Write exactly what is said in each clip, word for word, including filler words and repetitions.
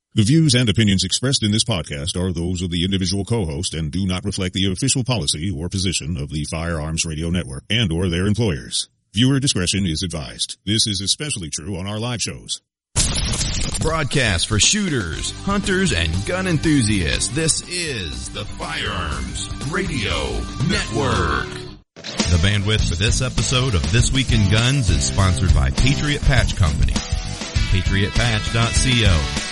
The views and opinions expressed in this podcast are those of the individual co-host and do not reflect the official policy or position of the Firearms Radio Network and or their employers. Viewer discretion is advised. This is especially true on our live shows. Broadcast for shooters, hunters, and gun enthusiasts. This is the Firearms Radio Network. The bandwidth for this episode of This Week in Guns is sponsored by Patriot Patch Company. patriot patch dot co.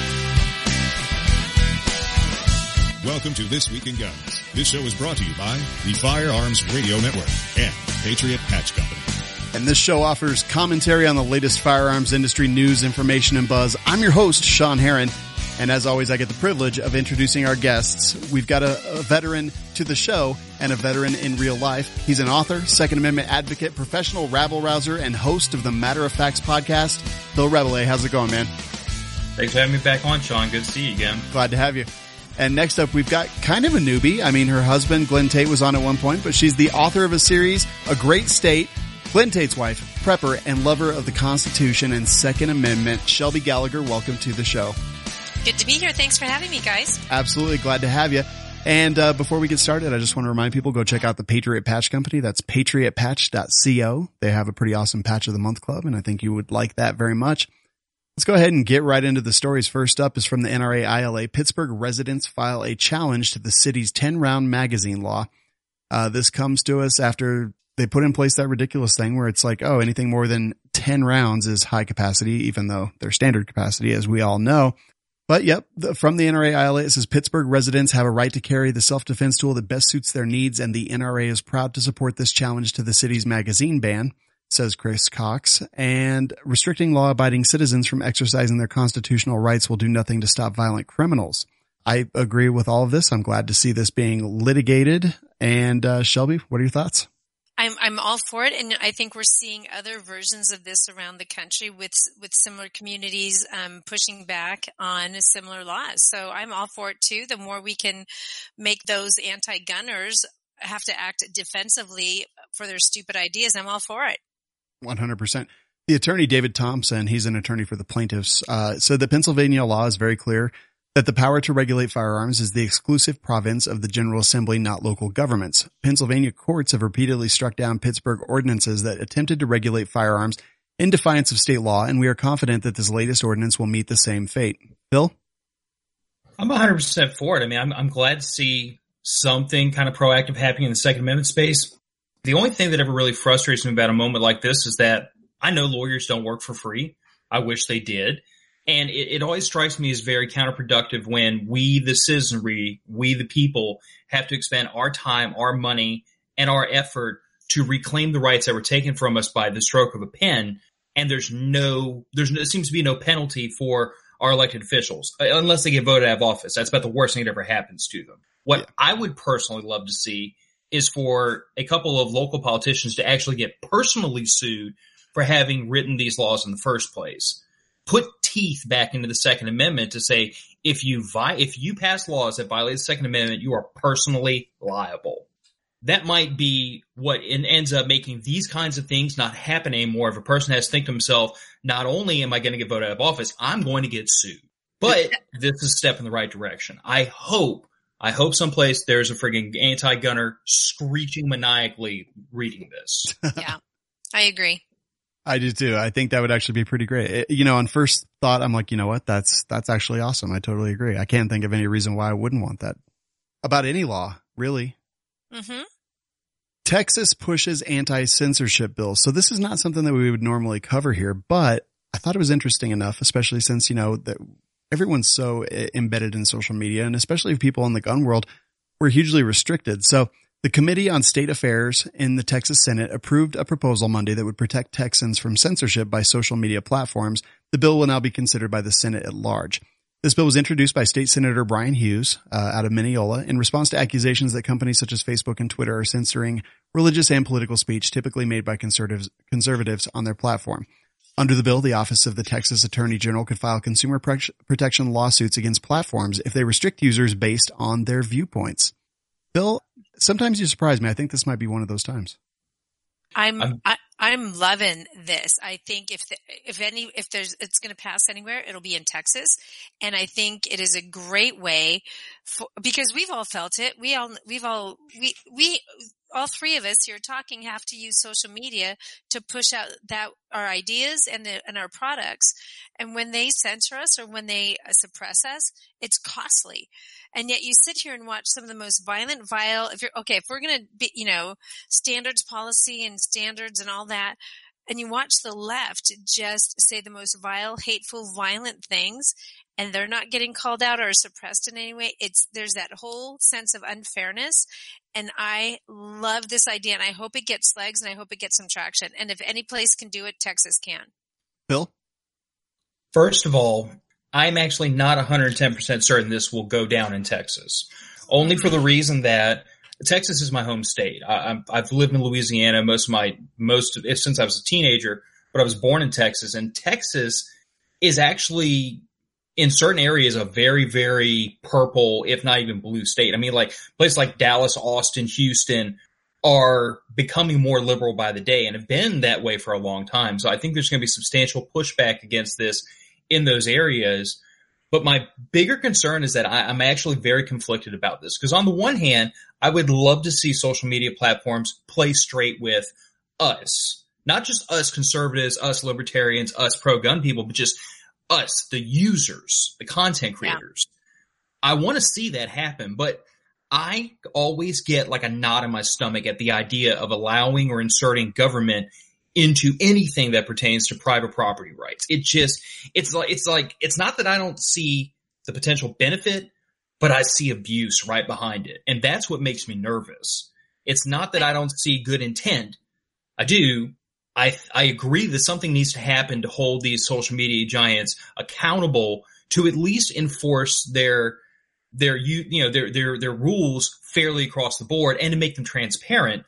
Welcome to This Week in Guns. This show is brought to you by the Firearms Radio Network and Patriot Patch Company. And this show offers commentary on the latest firearms industry news, information, and buzz. I'm your host, Sean Heron. And as always, I get the privilege of introducing our guests. We've got a, a veteran to the show and a veteran in real life. He's an author, Second Amendment advocate, professional rabble-rouser, and host of the Matter of Facts podcast. Bill Rebele, how's it going, man? Thanks for having me back on, Sean. Good to see you again. Glad to have you. And next up, we've got kind of a newbie. I mean, her husband, Glenn Tate, was on at one point, but she's the author of a series, A Great State. Glenn Tate's wife, prepper, and lover of the Constitution and Second Amendment, Shelby Gallagher, welcome to the show. Good to be here. Thanks for having me, guys. Absolutely. Glad to have you. And uh, before we get started, I just want to remind people, go check out the Patriot Patch Company. That's patriot patch dot co. They have a pretty awesome Patch of the Month club, and I think you would like that very much. Let's go ahead and get right into the stories. First up is from the N R A I L A. Pittsburgh residents file a challenge to the city's ten-round magazine law. Uh, this comes to us after they put in place that ridiculous thing where it's like, oh, anything more than ten rounds is high capacity, even though they're standard capacity, as we all know. But yep, the, from the N R A I L A, it says Pittsburgh residents have a right to carry the self-defense tool that best suits their needs, and the N R A is proud to support this challenge to the city's magazine ban, says Chris Cox. And restricting law-abiding citizens from exercising their constitutional rights will do nothing to stop violent criminals. I agree with all of this. I'm glad to see this being litigated. And uh, Shelby, what are your thoughts? I'm I'm all for it, and I think we're seeing other versions of this around the country with with similar communities um, pushing back on similar laws. So I'm all for it too. The more we can make those anti-gunners have to act defensively for their stupid ideas, I'm all for it. one hundred percent. The attorney, David Thompson, he's an attorney for the plaintiffs, uh, said that Pennsylvania law is very clear that the power to regulate firearms is the exclusive province of the General Assembly, not local governments. Pennsylvania courts have repeatedly struck down Pittsburgh ordinances that attempted to regulate firearms in defiance of state law, and we are confident that this latest ordinance will meet the same fate. Bill? I'm one hundred percent for it. I mean, I'm, I'm glad to see something kind of proactive happening in the Second Amendment space. The only thing that ever really frustrates me about a moment like this is that I know lawyers don't work for free. I wish they did. And it, it always strikes me as very counterproductive when we, the citizenry, we, the people, have to expend our time, our money, and our effort to reclaim the rights that were taken from us by the stroke of a pen. And there's no, there's no, there seems to be no penalty for our elected officials, unless they get voted out of office. That's about the worst thing that ever happens to them. What yeah. I would personally love to see is for a couple of local politicians to actually get personally sued for having written these laws in the first place. Put teeth back into the Second Amendment to say, if you vi- if you pass laws that violate the Second Amendment, you are personally liable. That might be what it ends up making these kinds of things not happen anymore. If a person has to think to himself, not only am I going to get voted out of office, I'm going to get sued. But this is a step in the right direction. I hope, I hope someplace there's a friggin' anti-gunner screeching maniacally reading this. Yeah, I agree. I do too. I think that would actually be pretty great. It, you know, on first thought, I'm like, you know what? That's, that's actually awesome. I totally agree. I can't think of any reason why I wouldn't want that about any law, really. Mm-hmm. Texas pushes anti-censorship bill. So this is not something that we would normally cover here, but I thought it was interesting enough, especially since, you know, that everyone's so embedded in social media, and especially people in the gun world, we're hugely restricted. So the Committee on State Affairs in the Texas Senate approved a proposal Monday that would protect Texans from censorship by social media platforms. The bill will now be considered by the Senate at large. This bill was introduced by State Senator Brian Hughes uh, out of Mineola in response to accusations that companies such as Facebook and Twitter are censoring religious and political speech typically made by conservatives, conservatives on their platform. Under the bill, the Office of the Texas Attorney General could file consumer pre- protection lawsuits against platforms if they restrict users based on their viewpoints. Bill, sometimes you surprise me. I think this might be one of those times. I'm, I, I'm loving this. I think if the, if any if there's it's going to pass anywhere, it'll be in Texas, and I think it is a great way for, because we've all felt it. We all we've all we we all three of us here talking have to use social media to push out that our ideas and the, and our products. And when they censor us or when they uh, suppress us, it's costly. And yet you sit here and watch some of the most violent, vile, if you're, okay, if we're going to be, you know, standards policy and standards and all that, and you watch the left just say the most vile, hateful, violent things, and they're not getting called out or suppressed in any way, it's, there's that whole sense of unfairness. And I love this idea, and I hope it gets legs, and I hope it gets some traction. And if any place can do it, Texas can. Bill? First of all, I'm actually not one hundred ten percent certain this will go down in Texas, only for the reason that Texas is my home state. I, I've lived in Louisiana most of my most of, since I was a teenager, but I was born in Texas, and Texas is actually in certain areas a very, very purple, if not even blue state. I mean, like places like Dallas, Austin, Houston are becoming more liberal by the day and have been that way for a long time. So I think there's going to be substantial pushback against this in those areas. But my bigger concern is that I, I'm actually very conflicted about this, because on the one hand, I would love to see social media platforms play straight with us, not just us conservatives, us libertarians, us pro-gun people, but just us, the users, the content creators. Yeah. I want to see that happen, but I always get like a knot in my stomach at the idea of allowing or inserting government into anything that pertains to private property rights. It just, it's like, it's like, it's not that I don't see the potential benefit, but I see abuse right behind it. And that's what makes me nervous. It's not that I don't see good intent. I do. I, I agree that something needs to happen to hold these social media giants accountable to at least enforce their, their, you know, their, their, their rules fairly across the board and to make them transparent.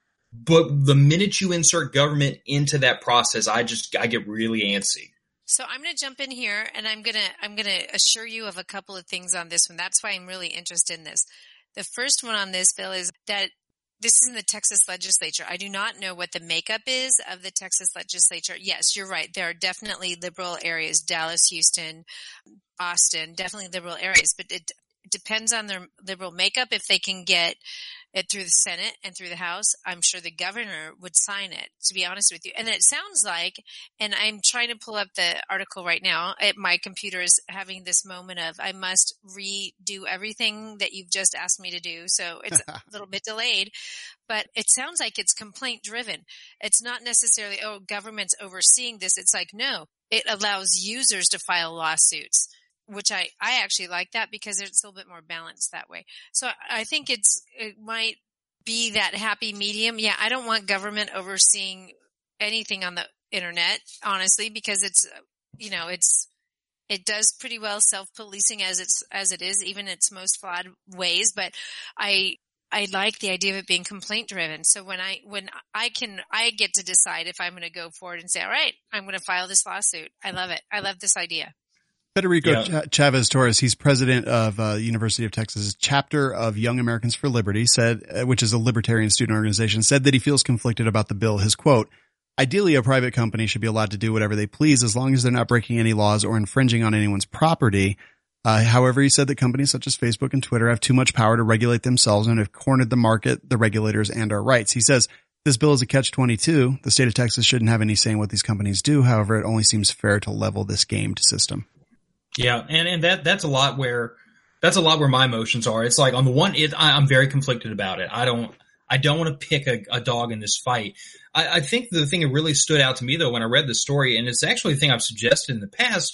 But the minute you insert government into that process, I just, I get really antsy. So I'm going to jump in here, and I'm going to, I'm going to assure you of a couple of things on this one. That's why I'm really interested in this. The first one on this, Bill, is that this is in the Texas legislature. I do not know what the makeup is of the Texas legislature. Yes, you're right. There are definitely liberal areas, Dallas, Houston, Austin, definitely liberal areas, but it, it depends on their liberal makeup. If they can get it through the Senate and through the House, I'm sure the governor would sign it, to be honest with you. And it sounds like, and I'm trying to pull up the article right now, it, my computer is having this moment of I must redo everything that you've just asked me to do. So it's a little bit delayed, but it sounds like it's complaint driven. It's not necessarily, oh, government's overseeing this. It's like, no, it allows users to file lawsuits, which I, I actually like that because it's a little bit more balanced that way. So I think it's, it might be that happy medium. Yeah, I don't want government overseeing anything on the internet, honestly, because it's, you know, it's, it does pretty well self-policing as it's, as it is, even its most flawed ways. But I, I like the idea of it being complaint driven. So when I, when I can, I get to decide if I'm going to go forward and say, all right, I'm going to file this lawsuit. I love it. I love this idea. Federico yeah. Ch- Chavez Torres, he's president of uh, University of Texas chapter of Young Americans for Liberty, said, uh, which is a libertarian student organization, said that he feels conflicted about the bill. His quote, ideally, a private company should be allowed to do whatever they please as long as they're not breaking any laws or infringing on anyone's property. Uh, however, he said that companies such as Facebook and Twitter have too much power to regulate themselves and have cornered the market, the regulators, and our rights. He says this bill is a catch twenty-two. The state of Texas shouldn't have any say in what these companies do. However, it only seems fair to level this gamed system. Yeah, and, and that that's a lot where that's a lot where my emotions are. It's like on the one, it, I, I'm very conflicted about it. I don't I don't want to pick a, a dog in this fight. I, I think the thing that really stood out to me though when I read the story, and it's actually a thing I've suggested in the past,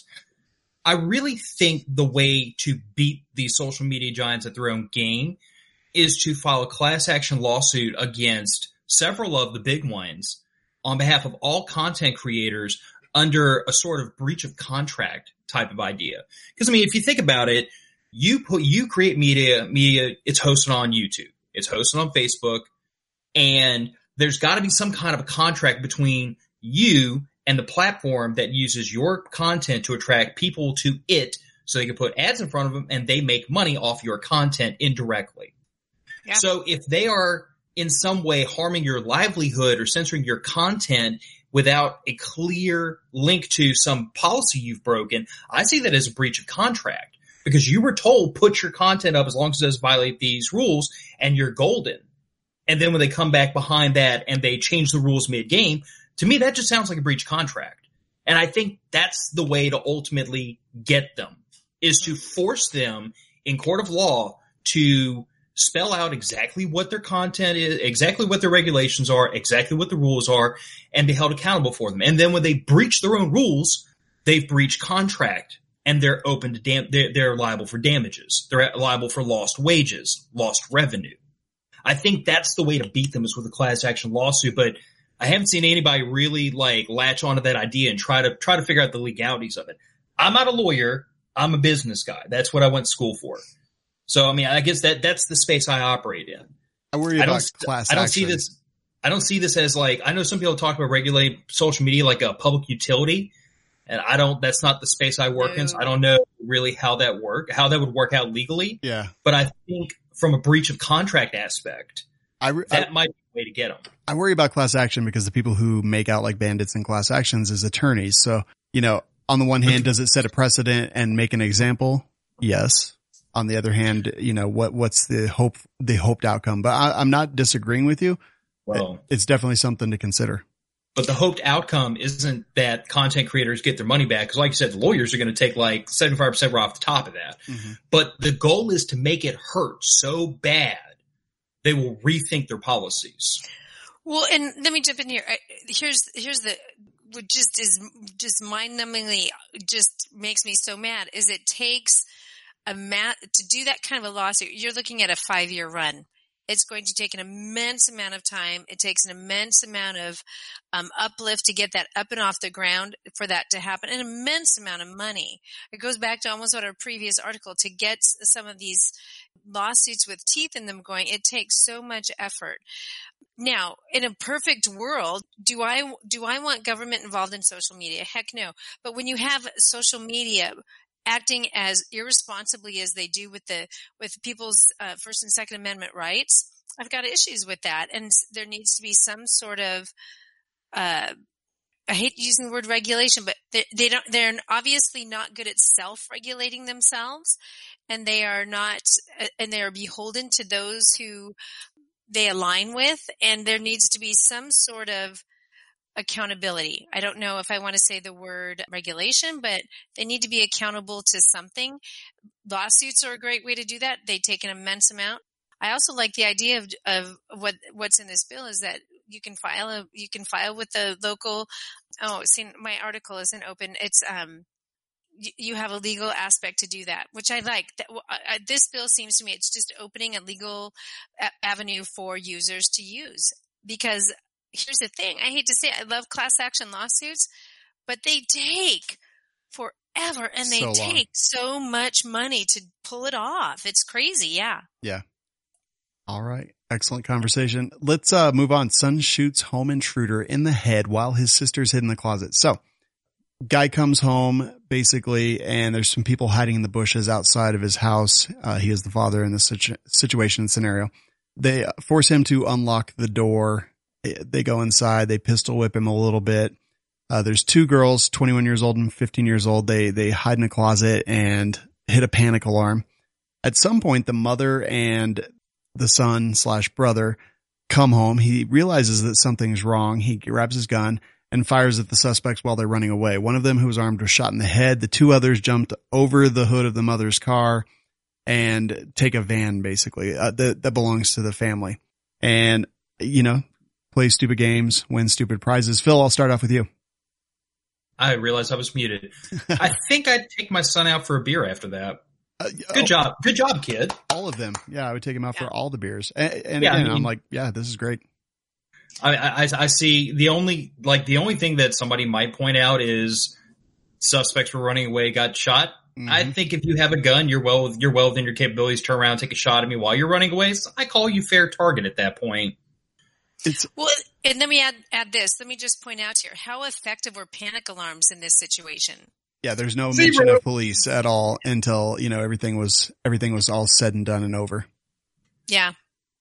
I really think the way to beat these social media giants at their own game is to file a class action lawsuit against several of the big ones on behalf of all content creators under a sort of breach of contract type of idea. Because I mean, if you think about it, you put, you create media, media, it's hosted on YouTube, it's hosted on Facebook, and there's got to be some kind of a contract between you and the platform that uses your content to attract people to it so they can put ads in front of them and they make money off your content indirectly. Yeah. So if they are, in some way harming your livelihood or censoring your content without a clear link to some policy you've broken, I see that as a breach of contract, because you were told put your content up as long as it doesn't violate these rules and you're golden. And then when they come back behind that and they change the rules mid-game, to me, that just sounds like a breach of contract. And I think that's the way to ultimately get them, is to force them in court of law to spell out exactly what their content is, exactly what their regulations are, exactly what the rules are, and be held accountable for them. And then when they breach their own rules, they've breached contract and they're open to dam- they're, they're liable for damages. They're liable for lost wages, lost revenue. I think that's the way to beat them, is with a class action lawsuit. But I haven't seen anybody really like latch onto that idea and try to try to figure out the legalities of it. I'm not a lawyer. I'm a business guy. That's what I went to school for. So, I mean, I guess that that's the space I operate in. I worry I about don't, class I don't action. see this. I don't see this as like, I know some people talk about regulating social media like a public utility, and I don't, that's not the space I work No. in. So I don't know really how that work, how that would work out legally. Yeah. But I think from a breach of contract aspect, I, re- that I, might be the way to get them. I worry about class action because the people who make out like bandits in class actions is attorneys. So, you know, on the one hand, does it set a precedent and make an example? Yes. On the other hand, you know, what, what's the hope, the hoped outcome? But I, I'm not disagreeing with you. Well, It's definitely something to consider. but the hoped outcome isn't that content creators get their money back. Because like you said, the lawyers are going to take like seventy-five percent off the top of that. Mm-hmm. But the goal is to make it hurt so bad they will rethink their policies. Well, and let me jump in here. I, here's here's the what just is just mind-numbingly just makes me so mad is it takes a mat to do that kind of a lawsuit. You're looking at a five-year run. It's going to take an immense amount of time. It takes an immense amount of um, uplift to get that up and off the ground for that to happen, an immense amount of money. It goes back to almost what our previous article, to get some of these lawsuits with teeth in them going, it takes so much effort. Now, in a perfect world, do I do I want government involved in social media? Heck no. But when you have social media acting as irresponsibly as they do with the with people's uh, First and Second Amendment rights, I've got issues with that. And there needs to be some sort of uh, I hate using the word regulation, but they, they don't. They're obviously not good at self-regulating themselves, and they are not, and they are beholden to those who they align with. And there needs to be some sort of accountability. I don't know if I want to say the word regulation, but they need to be accountable to something. Lawsuits are a great way to do that. They take an immense amount. I also like the idea of, of what what's in this bill is that you can file a you can file with the local. Oh, see, my article isn't open. It's um, you, you have a legal aspect to do that, which I like. That uh, this bill seems to me it's just opening a legal a- avenue for users to use. Because here's the thing: I hate to say it, I love class action lawsuits, but they take forever and they So long. take so much money to pull it off. It's crazy, yeah. Yeah. All right. Excellent conversation. Let's uh, move on. Son shoots home intruder in the head while his sister's hid in the closet. So guy comes home basically, and there's some people hiding in the bushes outside of his house. Uh, he is the father in this situ- situation scenario. They force him to unlock the door. They go inside. They pistol whip him a little bit. Uh, there's two girls, twenty-one years old and fifteen years old. They, they hide in a closet and hit a panic alarm. At some point, the mother and the son slash brother come home. He realizes that something's wrong. He grabs his gun and fires at the suspects while they're running away. One of them, who was armed, was shot in the head. The two others jumped over the hood of the mother's car and take a van, basically, uh, that, that belongs to the family. And, you know, play stupid games, win stupid prizes. Phil, I'll start off with you. I realized I was muted. I think I'd take my son out for a beer after that. Uh, Good oh, job. Good job, kid. all of them. Yeah, I would take him out Yeah. for all the beers. And, and Yeah, I again, I'm mean- like, yeah, this is great. I, I, I see the only, like the only thing that somebody might point out is suspects were running away, got shot. Mhm. I think if you have a gun, you're well, you're well within your capabilities. Turn around, take a shot at me while you're running away. So I call you fair target at that point. It's Well, and let me add add this. Let me just point out here how effective were panic alarms in this situation. yeah, there's no Zero. mention of police at all until, you know, everything was everything was all said and done and over. Yeah,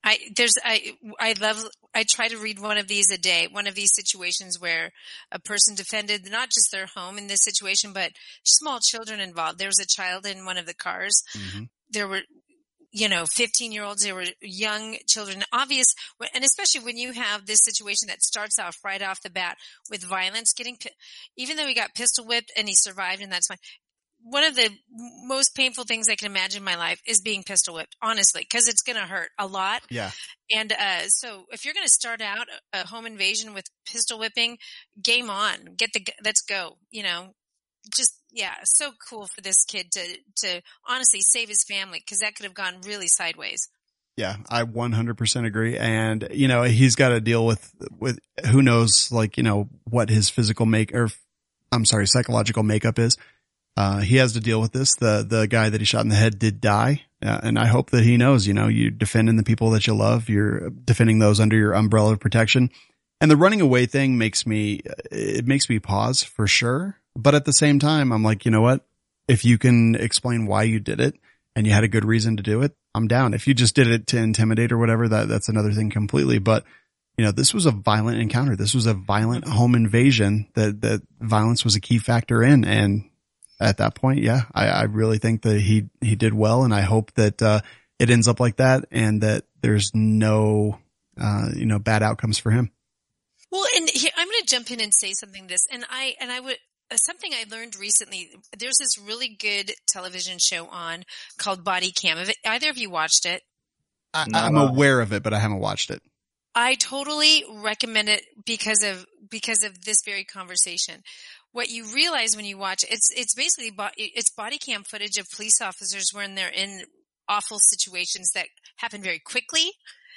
I there's I I love I try to read one of these a day, one of these situations where a person defended not just their home in this situation, but small children involved. There was a child in one of the cars. Mm-hmm. There were, you know, fifteen year olds. There were young children, obvious. And especially when you have this situation that starts off right off the bat with violence, getting, even though he got pistol whipped and he survived, and that's fine. One of the most painful things I can imagine in my life is being pistol whipped, honestly, because it's going to hurt a lot. Yeah. And uh, so if you're going to start out a home invasion with pistol whipping, game on. Get the let's go. You know, just yeah, so cool for this kid to to honestly save his family, because that could have gone really sideways. Yeah, I one hundred percent agree. And you know, he's got to deal with with who knows, like, you know, what his physical make or I'm sorry, psychological makeup is. Uh, he has to deal with this. The, the guy that he shot in the head did die. Uh, and I hope that he knows, you know, you're defending the people that you love. You're defending those under your umbrella of protection. And the running away thing makes me, it makes me pause for sure. But at the same time, I'm like, you know what? If you can explain why you did it and you had a good reason to do it, I'm down. If you just did it to intimidate or whatever, that, that's another thing completely. But, you know, this was a violent encounter. This was a violent home invasion that, that violence was a key factor in. And at that point, yeah, I, I really think that he, he did well. And I hope that, uh, it ends up like that and that there's no, uh, you know, bad outcomes for him. Well, and here, I'm going to jump in and say something this, and I, and I would, uh, something I learned recently, there's this really good television show on called Body Cam. Have it, either of you watched it? I, I'm aware of it, but I haven't watched it. I totally recommend it because of, because of this very conversation. What you realize when you watch it's it's basically bo- it's body cam footage of police officers when they're in awful situations that happen very quickly,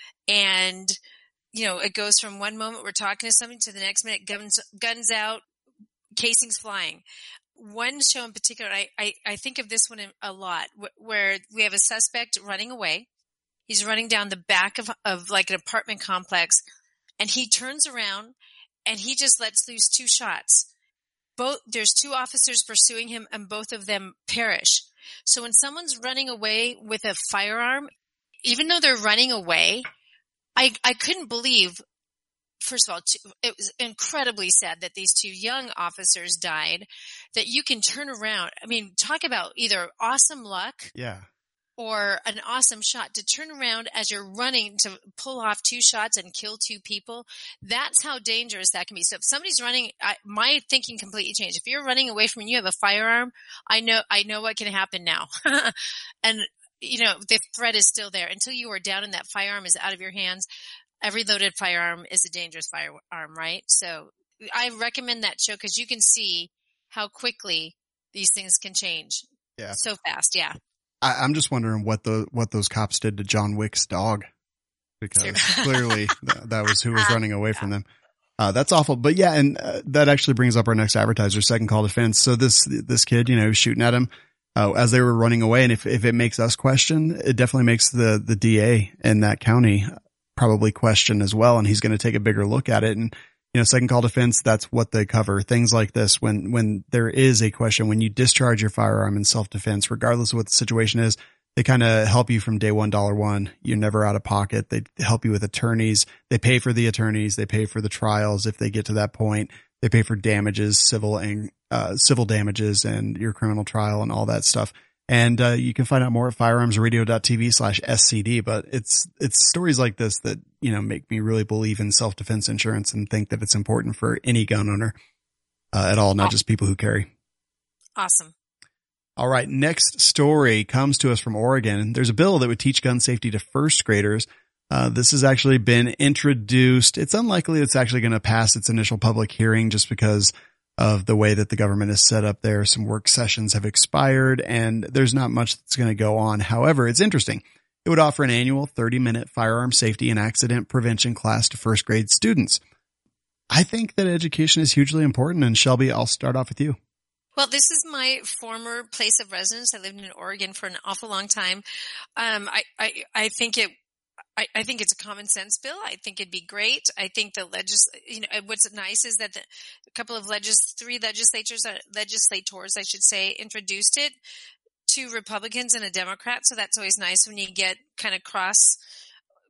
and you know it goes from one moment we're talking to somebody to the next minute guns guns out, casings flying. One show in particular, I I, I think of this one a lot, wh- where we have a suspect running away. He's running down the back of of like an apartment complex, and he turns around and he just lets loose two shots. Both, there's two officers pursuing him and both of them perish. So when someone's running away with a firearm, even though they're running away, I, I couldn't believe, first of all, it was incredibly sad that these two young officers died, that you can turn around. I mean, talk about either awesome luck. Yeah. Or an awesome shot to turn around as you're running to pull off two shots and kill two people. That's how dangerous that can be. So if somebody's running, I, my thinking completely changed. If you're running away from me, you have a firearm, I know, I know what can happen now. And, you know, the threat is still there until you are down and that firearm is out of your hands. Every loaded firearm is a dangerous firearm, right? So I recommend that show because you can see how quickly these things can change. Yeah. So fast. Yeah. I, I'm just wondering what the what those cops did to John Wick's dog, because clearly that, that was who was running away from them. Uh, that's awful. But yeah, and uh, that actually brings up our next advertiser, Second Call Defense. So this this kid, you know, shooting at him uh, as they were running away, and if if it makes us question, it definitely makes the the D A in that county probably question as well, and he's going to take a bigger look at it. And you know, Second Call Defense, that's what they cover. Things like this, when, when there is a question, when you discharge your firearm in self-defense, regardless of what the situation is, they kind of help you from day one, dollar one. You're never out of pocket. They help you with attorneys. They pay for the attorneys. They pay for the trials if they get to that point. They pay for damages, civil and, uh, civil damages and your criminal trial and all that stuff. And, uh, you can find out more at firearmsradio.tv slash SCD, but it's, it's stories like this that, you know, make me really believe in self-defense insurance and think that it's important for any gun owner, uh, at all, not oh. just people who carry. Awesome. All right. Next story comes to us from Oregon. There's a bill that would teach gun safety to first graders. Uh, this has actually been introduced. It's unlikely it's actually going to pass its initial public hearing just because of the way that the government is set up there. Some work sessions have expired and there's not much that's going to go on. However, it's interesting. It would offer an annual thirty minute firearm safety and accident prevention class to first grade students. I think that education is hugely important. And Shelby, I'll start off with you. Well, this is my former place of residence. I lived in Oregon for an awful long time. Um, I, I, I think it, I, I think it's a common sense bill. I think it'd be great. I think the legis, you know, what's nice is that the, a couple of legis, three legislatures, uh, legislators, I should say, introduced it. Two Republicans and a Democrat. So that's always nice when you get kind of cross,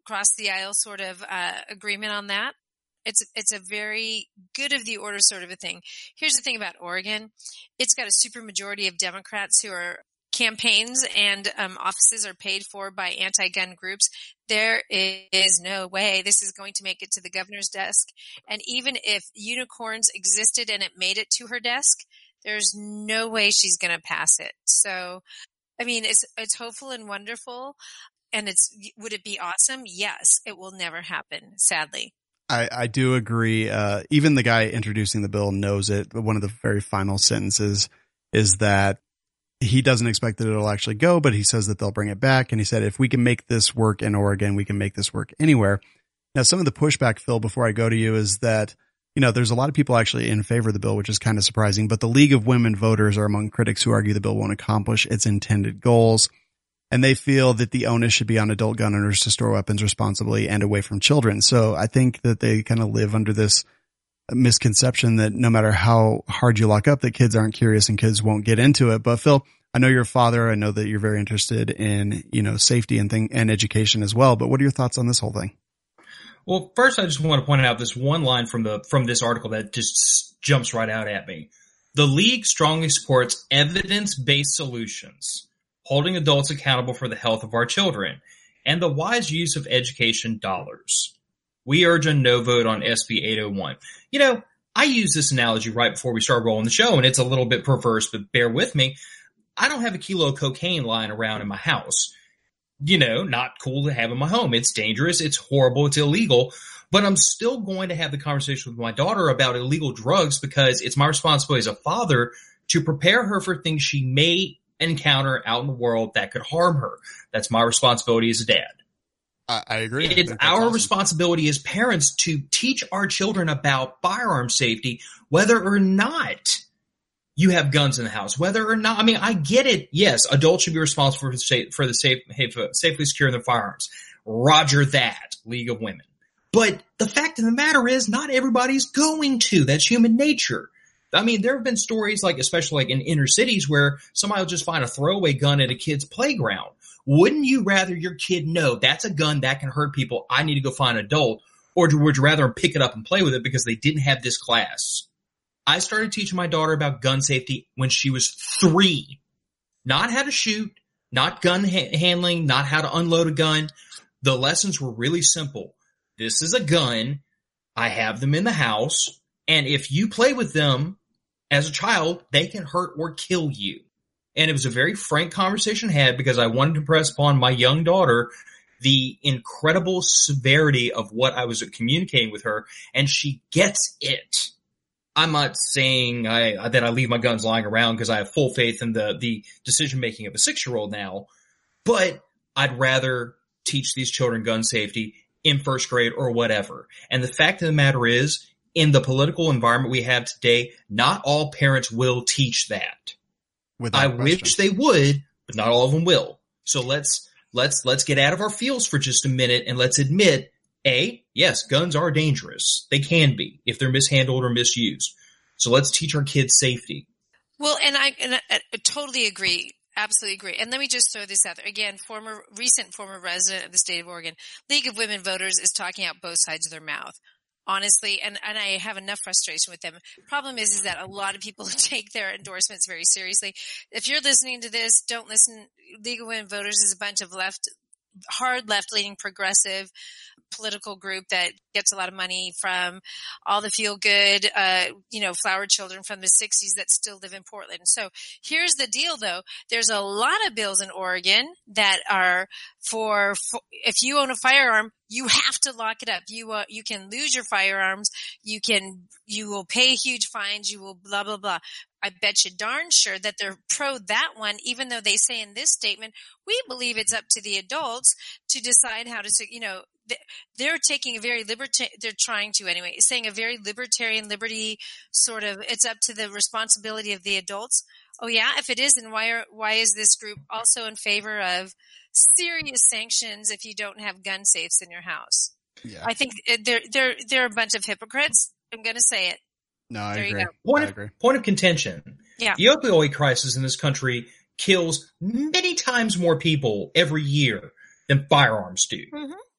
across the aisle sort of uh, agreement on that. It's it's a very good of the order sort of a thing. Here's the thing about Oregon. It's got a super majority of Democrats who are campaigns and um, offices are paid for by anti-gun groups. There is no way this is going to make it to the governor's desk. And even if unicorns existed and it made it to her desk, there's no way she's going to pass it. So, I mean, it's it's hopeful and wonderful. And it's would it be awesome? Yes. It will never happen, sadly. I, I do agree. Uh, even the guy introducing the bill knows it. One of the very final sentences is that he doesn't expect that it'll actually go, but he says that they'll bring it back. And he said, if we can make this work in Oregon, we can make this work anywhere. Now, some of the pushback, Phil, before I go to you, is that, you know, there's a lot of people actually in favor of the bill, which is kind of surprising. But the League of Women Voters are among critics who argue the bill won't accomplish its intended goals. And they feel that the onus should be on adult gun owners to store weapons responsibly and away from children. So I think that they kind of live under this misconception that no matter how hard you lock up, that kids aren't curious and kids won't get into it. But Phil, I know you're a father. I know that you're very interested in, you know, safety and thing and education as well. But what are your thoughts on this whole thing? Well, first, I just want to point out this one line from the from this article that just jumps right out at me. The league strongly supports evidence-based solutions, holding adults accountable for the health of our children, and the wise use of education dollars. We urge a no vote on S B eight oh one. You know, I used this analogy right before we started rolling the show, and it's a little bit perverse, but bear with me. I don't have a kilo of cocaine lying around in my house. You know, not cool to have in my home. It's dangerous. It's horrible. It's illegal. But I'm still going to have the conversation with my daughter about illegal drugs because it's my responsibility as a father to prepare her for things she may encounter out in the world that could harm her. That's my responsibility as a dad. I, I agree. It's I our awesome. responsibility as parents to teach our children about firearm safety, whether or not you have guns in the house, whether or not, I mean, I get it. Yes, adults should be responsible for the, safe, for the safe, safely securing their firearms. Roger that, League of Women. But the fact of the matter is not everybody's going to. That's human nature. I mean, there have been stories like, especially like in inner cities where somebody will just find a throwaway gun at a kid's playground. Wouldn't you rather your kid know that's a gun that can hurt people? I need to go find an adult. Or would you rather pick it up and play with it because they didn't have this class? I started teaching my daughter about gun safety when she was three. Not how to shoot, not gun ha- handling, not how to unload a gun. The lessons were really simple. This is a gun. I have them in the house. And if you play with them as a child, they can hurt or kill you. And it was a very frank conversation I had because I wanted to impress upon my young daughter the incredible severity of what I was communicating with her. And she gets it. I'm not saying I, that I leave my guns lying around because I have full faith in the, the decision-making of a six-year-old now, but I'd rather teach these children gun safety in first grade or whatever. And the fact of the matter is, in the political environment we have today, not all parents will teach that. Without I question. wish they would, but not all of them will. So let's let's let's get out of our feels for just a minute and let's admit, A, yes, guns are dangerous. They can be if they're mishandled or misused. So let's teach our kids safety. Well, and I, and I, I totally agree. Absolutely agree. And let me just throw this out there. Again, former, recent former resident of the state of Oregon, League of Women Voters is talking out both sides of their mouth. Honestly, and, and I have enough frustration with them. Problem is, is that a lot of people take their endorsements very seriously. If you're listening to this, don't listen. League of Women Voters is a bunch of left, hard left-leaning progressive political group that gets a lot of money from all the feel-good, uh, you know, flower children from the sixties that still live in Portland. So here's the deal, though. There's a lot of bills in Oregon that are for, for if you own a firearm, you have to lock it up. You uh, you can lose your firearms. You can you will pay huge fines. You will blah blah blah. I bet you darn sure that they're pro that one, even though they say in this statement, we believe it's up to the adults to decide how to, you know, they're taking a very libertarian, they're trying to anyway, saying a very libertarian liberty sort of, it's up to the responsibility of the adults. Oh yeah, if it is, then why are, why is this group also in favor of serious sanctions if you don't have gun safes in your house? Yeah. I think they're, they're, they're a bunch of hypocrites. I'm going to say it. No, I there agree. You go. Point I of, agree. point of contention. Yeah. The opioid crisis in this country kills many times more people every year than firearms do. Mm-hmm.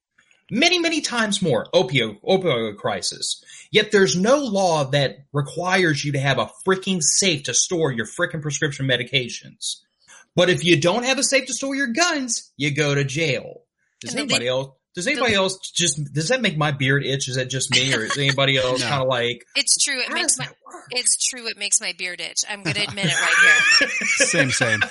many, many times more opioid, opioid crisis. Yet there's no law that requires you to have a freaking safe to store your freaking prescription medications. But if you don't have a safe to store your guns, you go to jail. Does anybody else? Does anybody else just, does that make my beard itch? Is that just me, or is anybody else no. kind of like? It's true. It makes my, it's true. It makes my beard itch. I'm going to admit it right here. Same, same.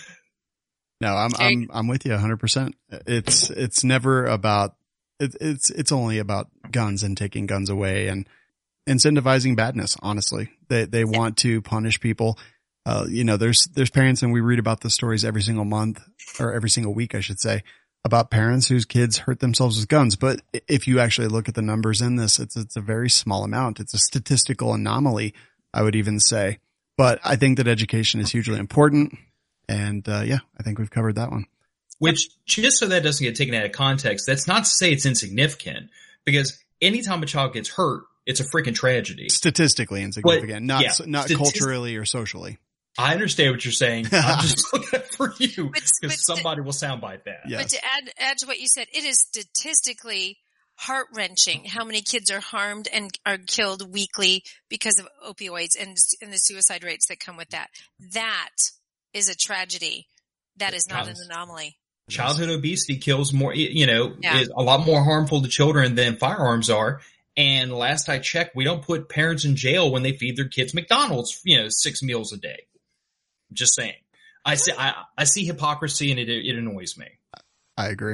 No, I'm, I'm, I'm with you a hundred percent. It's, it's never about, it, it's, it's only about guns and taking guns away and incentivizing badness. Honestly, they, they want to punish people. Uh, you know, there's, there's parents, and we read about the stories every single month, or every single week, I should say, about parents whose kids hurt themselves with guns. But if you actually look at the numbers in this, it's, it's a very small amount. It's a statistical anomaly, I would even say. But I think that education is hugely important. And, uh, yeah, I think we've covered that one. Which, just so that doesn't get taken out of context, that's not to say it's insignificant, because anytime a child gets hurt, it's a freaking tragedy. Statistically insignificant, but, not, yeah, not statis- culturally or socially. I understand what you're saying. I'm just looking at for you, because somebody will soundbite that. Yes. But to add, add to what you said, it is statistically heart-wrenching how many kids are harmed and are killed weekly because of opioids and, and the suicide rates that come with that. That is a tragedy. That is not an anomaly. Childhood obesity kills more, you know, yeah. is a lot more harmful to children than firearms are. And last I checked, we don't put parents in jail when they feed their kids McDonald's, you know, six meals a day. Just saying. I see, I, I see hypocrisy, and it, it annoys me. I agree.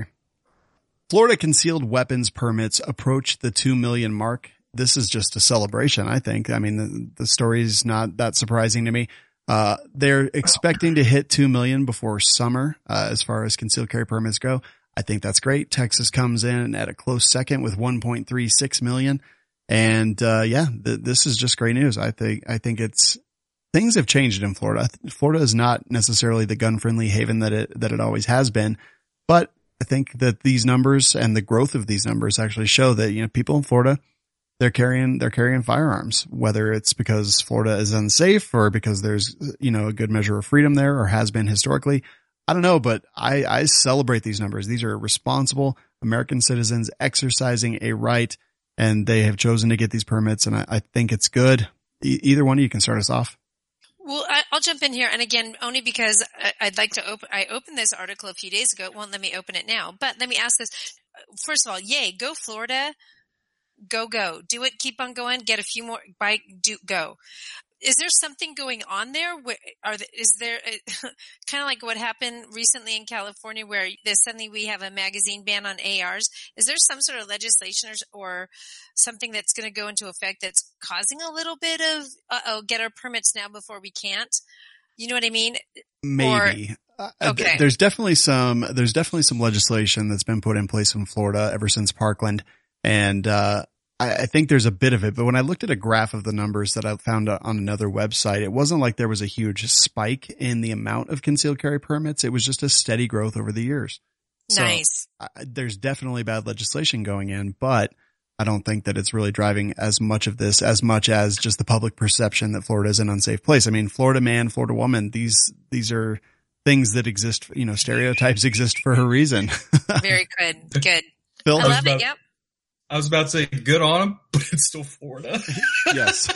Florida concealed weapons permits approach the two million mark. This is just a celebration, I think. I mean, the, the story's not that surprising to me. Uh, they're expecting to hit two million before summer, uh, as far as concealed carry permits go. I think that's great. Texas comes in at a close second with one point three six million. And, uh, yeah, th- this is just great news. I think, I think it's, things have changed in Florida. Florida is not necessarily the gun friendly haven that it, that it always has been. But I think that these numbers and the growth of these numbers actually show that, you know, people in Florida, they're carrying, they're carrying firearms, whether it's because Florida is unsafe or because there's, you know, a good measure of freedom there, or has been historically. I don't know, but I, I celebrate these numbers. These are responsible American citizens exercising a right, and they have chosen to get these permits. And I, I think it's good. E- either one of you can start us off. Well, I, I'll jump in here. And again, only because I, I'd like to open, I opened this article a few days ago. It won't let me open it now, but let me ask this. First of all, yay, go Florida. Go, go. Do it. Keep on going. Get a few more. Bike. Do go. Is there something going on there? Are the, is there kind of like what happened recently in California, where suddenly we have a magazine ban on A Rs? Is there some sort of legislation or, or something that's going to go into effect that's causing a little bit of uh oh, get our permits now before we can't? You know what I mean? Maybe. Or, okay. There's definitely some. There's definitely some legislation that's been put in place in Florida ever since Parkland. And, uh, I, I think there's a bit of it, but when I looked at a graph of the numbers that I found on another website, it wasn't like there was a huge spike in the amount of concealed carry permits. It was just a steady growth over the years. Nice. So I, there's definitely bad legislation going in, but I don't think that it's really driving as much of this, as much as just the public perception that Florida is an unsafe place. I mean, Florida man, Florida woman, these, these are things that exist, you know, stereotypes exist for a reason. Very good. Good. Phil, I love about- it. Yep. I was about to say good on them, but it's still Florida. Yes.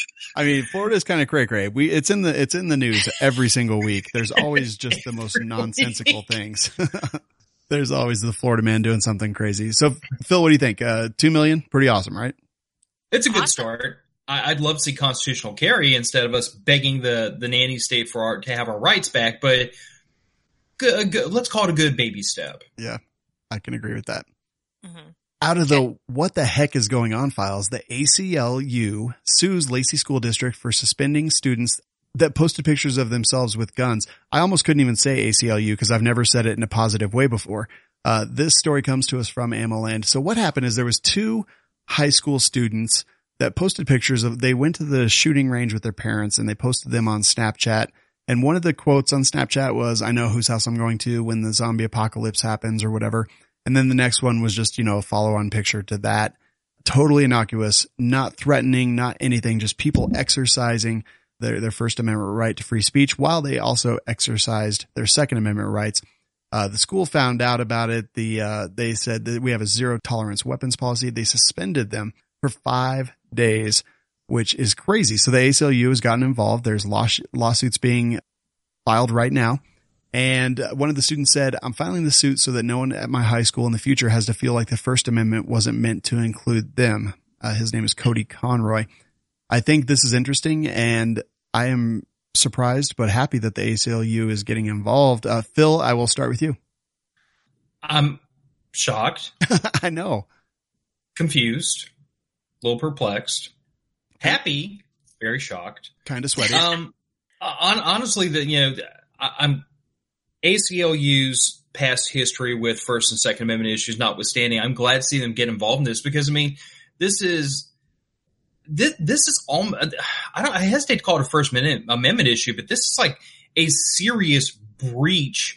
I mean, Florida is kind of cray cray. We, it's in the, it's in the news every single week. There's always just the most nonsensical things. There's always the Florida man doing something crazy. So Phil, what do you think? Uh, two million? Pretty awesome, right? It's a good start. I, I'd love to see constitutional carry instead of us begging the, the nanny state for our, to have our rights back, but good, good, let's call it a good baby step. Yeah, I can agree with that. Mm-hmm. Out of the what the heck is going on files, the A C L U sues Lacey School District for suspending students that posted pictures of themselves with guns. I almost couldn't even say A C L U because I've never said it in a positive way before. Uh, this story comes to us from AmmoLand. So what happened is there was two high school students that posted pictures of, they went to the shooting range with their parents and they posted them on Snapchat. And one of the quotes on Snapchat was, "I know whose house I'm going to when the zombie apocalypse happens," or whatever. And then the next one was just, you know, a follow-on picture to that. Totally innocuous, not threatening, not anything, just people exercising their, their First Amendment right to free speech while they also exercised their Second Amendment rights. Uh, the school found out about it. The, uh, they said that we have a zero tolerance weapons policy. They suspended them for five days, which is crazy. So the A C L U has gotten involved. There's law- lawsuits being filed right now. And one of the students said, I'm filing the suit so that no one at my high school in the future has to feel like the First Amendment wasn't meant to include them. Uh, his name is Cody Conroy. I think this is interesting, and I am surprised but happy that the A C L U is getting involved. Uh, Phil, I will start with you. I'm shocked. I know. Confused. A little perplexed. Happy. Very shocked. Kind of sweaty. Um, on, honestly, the, you know, I, I'm A C L U's past history with First and Second Amendment issues notwithstanding, I'm glad to see them get involved in this because, I mean, this is this this is all. I don't. I hesitate to call it a First Amendment issue, but this is like a serious breach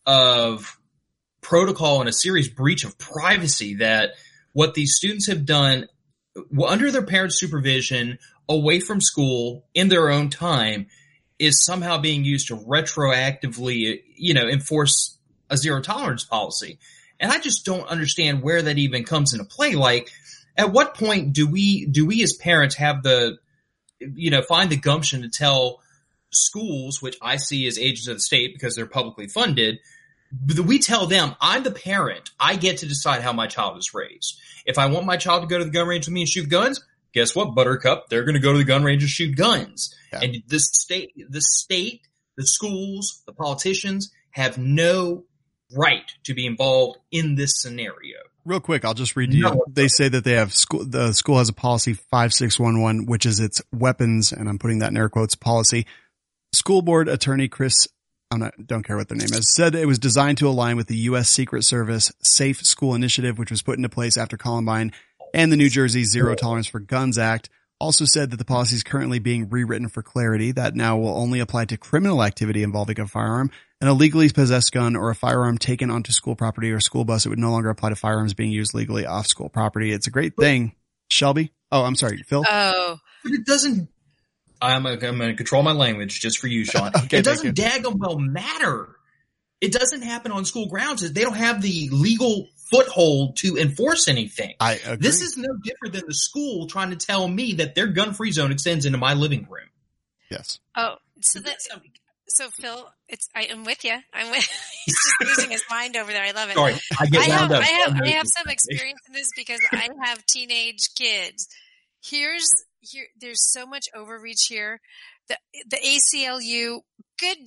of protocol and a serious breach of privacy. That what these students have done under their parents' supervision, away from school, in their own time, is somehow being used to retroactively, you know, enforce a zero tolerance policy. And I just don't understand where that even comes into play. Like, at what point do we, do we as parents have the, you know, find the gumption to tell schools, which I see as agents of the state because they're publicly funded, but we tell them, I'm the parent. I get to decide how my child is raised. If I want my child to go to the gun range with me and shoot guns, guess what, Buttercup? They're going to go to the gun range and shoot guns. Yeah. And the state, the state, the schools, the politicians have no right to be involved in this scenario. Real quick, I'll just read to you. No. They say that they have school, the school has a policy five six one one, which is its weapons, and I'm putting that in air quotes, policy. School board attorney Chris, I don't, don't care what their name is, said it was designed to align with the U S Secret Service Safe School Initiative, which was put into place after Columbine, and the New Jersey Zero Tolerance for Guns Act. Also said that the policy is currently being rewritten for clarity that now will only apply to criminal activity involving a firearm. An illegally possessed gun or a firearm taken onto school property or school bus, it would no longer apply to firearms being used legally off school property. It's a great thing. Shelby? Oh, I'm sorry, Phil? Oh. But it doesn't – I'm going to control my language just for you, Sean. Okay, it doesn't daggum well matter. It doesn't happen on school grounds. They don't have the legal foothold to enforce anything. I agree. This is no different than the school trying to tell me that their gun-free zone extends into my living room. Yes. Oh, so that – So Phil, it's I am with you. I'm with. He's just losing his mind over there. I love it. Sorry, I get I have, up. I have, I have some experience in this because I have teenage kids. Here's here. There's so much overreach here. The the A C L U, good.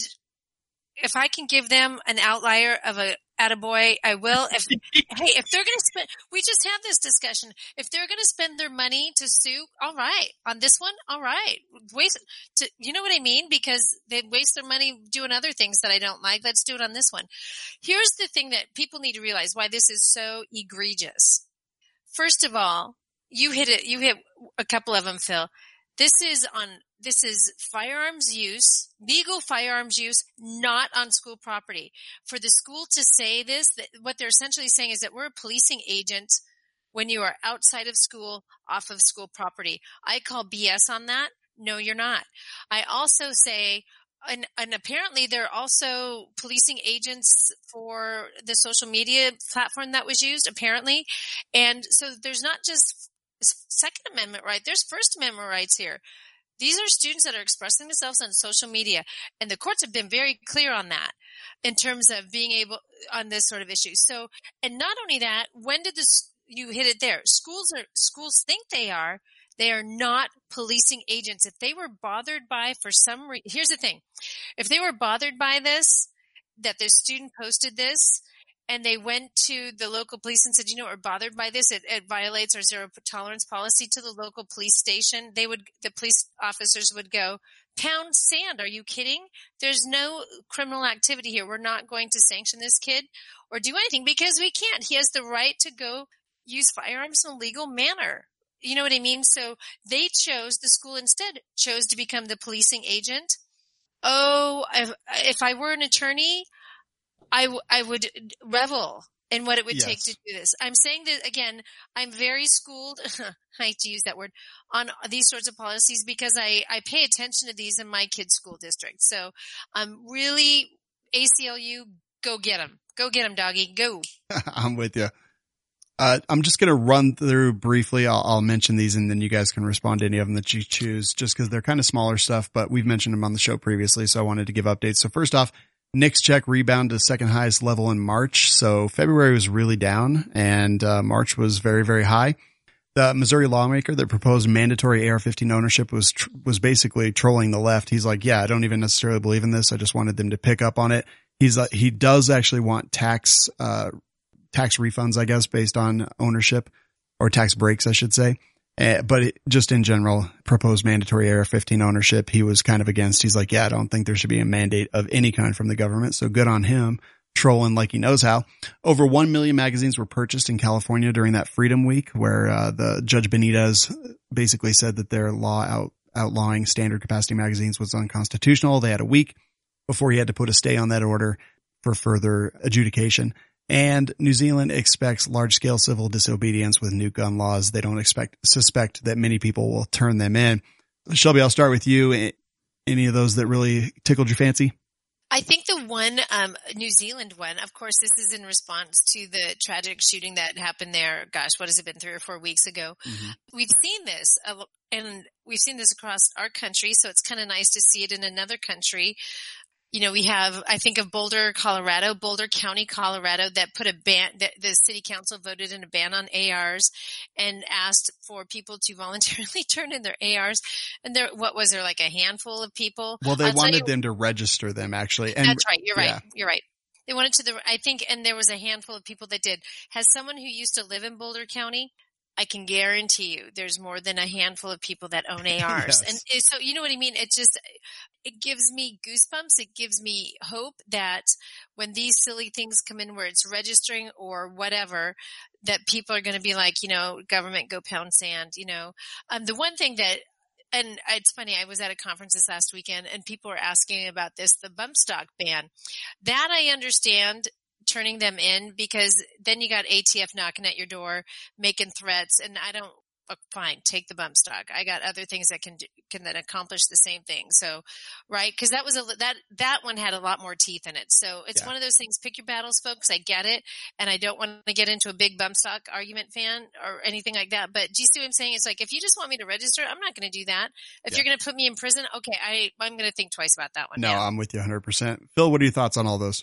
If I can give them an outlier of a attaboy, I will. If hey, if they're going to spend, we just had this discussion. If they're going to spend their money to sue, all right. On this one, all right. Waste, to, you know what I mean? Because they waste their money doing other things that I don't like. Let's do it on this one. Here's the thing that people need to realize why this is so egregious. First of all, you hit it. You hit a couple of them, Phil. This is on. This is firearms use, legal firearms use, not on school property. For the school to say this, that what they're essentially saying is that we're a policing agent when you are outside of school, off of school property. I call B S on that. No, you're not. I also say, and, and apparently they're also policing agents for the social media platform that was used, apparently. And so there's not just Second Amendment right, there's First Amendment rights here. These are students that are expressing themselves on social media, and the courts have been very clear on that in terms of being able on this sort of issue. So, and not only that, when did this, you hit it there. Schools are, schools think they are, they are not policing agents. If they were bothered by, for some reason, here's the thing. If they were bothered by this, that the student posted this, and they went to the local police and said, you know, we're bothered by this. It, it violates our zero tolerance policy to the local police station. They would, the police officers would go, pound sand. Are you kidding? There's no criminal activity here. We're not going to sanction this kid or do anything because we can't. He has the right to go use firearms in a legal manner. You know what I mean? So they chose, the school instead chose to become the policing agent. Oh, if, if I were an attorney, I, w- I would revel in what it would yes. take to do this. I'm saying that, again, I'm very schooled, I hate to use that word, on these sorts of policies because I, I pay attention to these in my kids' school district. So I'm um, really, A C L U, go get them. Go get him, doggy. Go. I'm with you. Uh, I'm just going to run through briefly. I'll, I'll mention these and then you guys can respond to any of them that you choose just because they're kind of smaller stuff, but we've mentioned them on the show previously. So I wanted to give updates. So first off, Nick's check rebound to second highest level in March. So February was really down and uh, March was very, very high. The Missouri lawmaker that proposed mandatory A R fifteen ownership was, tr- was basically trolling the left. He's like, yeah, I don't even necessarily believe in this. I just wanted them to pick up on it. He's like, he does actually want tax, uh, tax refunds, I guess, based on ownership or tax breaks, I should say. Uh, but it, just in general, proposed mandatory A R fifteen ownership, he was kind of against. He's like, yeah, I don't think there should be a mandate of any kind from the government. So good on him, trolling like he knows how. Over one million magazines were purchased in California during that Freedom Week, where uh, the Judge Benitez basically said that their law out, outlawing standard capacity magazines was unconstitutional. They had a week before he had to put a stay on that order for further adjudication. And New Zealand expects large-scale civil disobedience with new gun laws. They don't expect suspect that many people will turn them in. Shelby, I'll start with you. Any of those that really tickled your fancy? I think the one, um, New Zealand one, of course, this is in response to the tragic shooting that happened there. Gosh, what has it been, three or four weeks ago? Mm-hmm. We've seen this, uh, and we've seen this across our country, so it's kind of nice to see it in another country. You know, we have, I think of Boulder, Colorado, Boulder County, Colorado, that put a ban, that the city council voted in a ban on A Rs and asked for people to voluntarily turn in their A Rs. And there, what was there, like a handful of people? Well, they I'll wanted you, them to register them, actually. And that's right. You're right. Yeah. You're right. They wanted to, the, I think, and there was a handful of people that did. Has someone who used to live in Boulder County, I can guarantee you there's more than a handful of people that own A Rs. Yes. And so, you know what I mean? It just, it gives me goosebumps. It gives me hope that when these silly things come in where it's registering or whatever, that people are going to be like, you know, government, go pound sand, you know. Um, the one thing that, and it's funny, I was at a conference this last weekend and people were asking about this, the bump stock ban. That I understand turning them in, because then you got A T F knocking at your door, making threats, and I don't, oh, fine, take the bump stock. I got other things that can do, can then accomplish the same thing. So, right. Cause that was a, that, that one had a lot more teeth in it. So it's yeah. one of those things, pick your battles, folks. I get it. And I don't want to get into a big bump stock argument fan or anything like that. But do you see what I'm saying? It's like, if you just want me to register, I'm not going to do that. If yeah. you're going to put me in prison, okay, I, I'm going to think twice about that one. No, now. I'm with you one hundred percent. Phil, what are your thoughts on all those?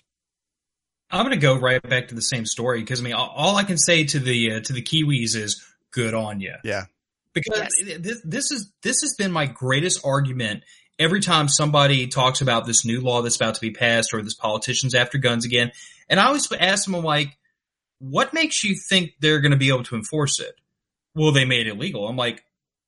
I'm going to go right back to the same story because I mean, all I can say to the uh, to the Kiwis is good on you. Yeah, because yes. this this is this has been my greatest argument every time somebody talks about this new law that's about to be passed or this politician's after guns again. And I always ask them, I'm like, what makes you think they're going to be able to enforce it? Well, they made it illegal. I'm like,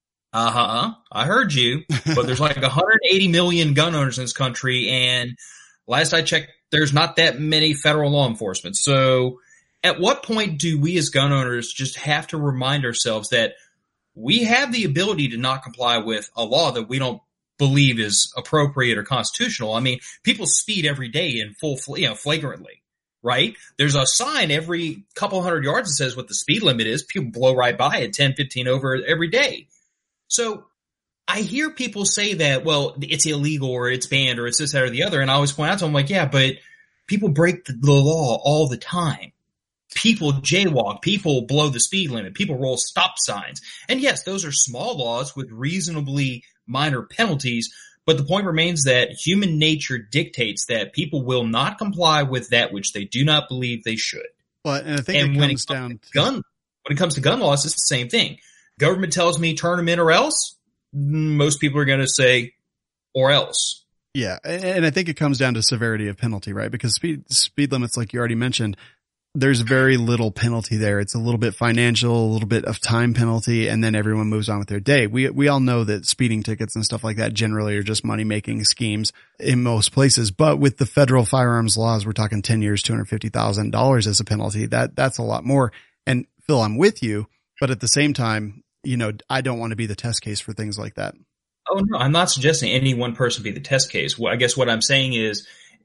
uh huh, I heard you, but there's like one hundred eighty million gun owners in this country, and last I checked, there's not that many federal law enforcement. So at what point do we as gun owners just have to remind ourselves that we have the ability to not comply with a law that we don't believe is appropriate or constitutional? I mean, people speed every day in full, you know, flagrantly, right? There's a sign every couple hundred yards that says what the speed limit is. People blow right by at ten, fifteen over every day. So I hear people say that, well, it's illegal or it's banned or it's this, that, or the other. And I always point out to them, like, yeah, but people break the law all the time. People jaywalk. People blow the speed limit. People roll stop signs. And yes, those are small laws with reasonably minor penalties. But the point remains that human nature dictates that people will not comply with that which they do not believe they should. Well, and I think and it when comes it comes down to gun, when it comes to gun laws, it's the same thing. Government tells me turn them in or else. Most people are going to say, or else. Yeah. And I think it comes down to severity of penalty, right? Because speed, speed limits, like you already mentioned, there's very little penalty there. It's a little bit financial, a little bit of time penalty, and then everyone moves on with their day. We, we all know that speeding tickets and stuff like that generally are just money making schemes in most places. But with the federal firearms laws, we're talking ten years, two hundred fifty thousand dollars as a penalty. That, that's a lot more. And Phil, I'm with you, but at the same time, you know, I don't want to be the test case for things like that. Oh, no, I'm not suggesting any one person be the test case. Well, I guess what I'm saying is,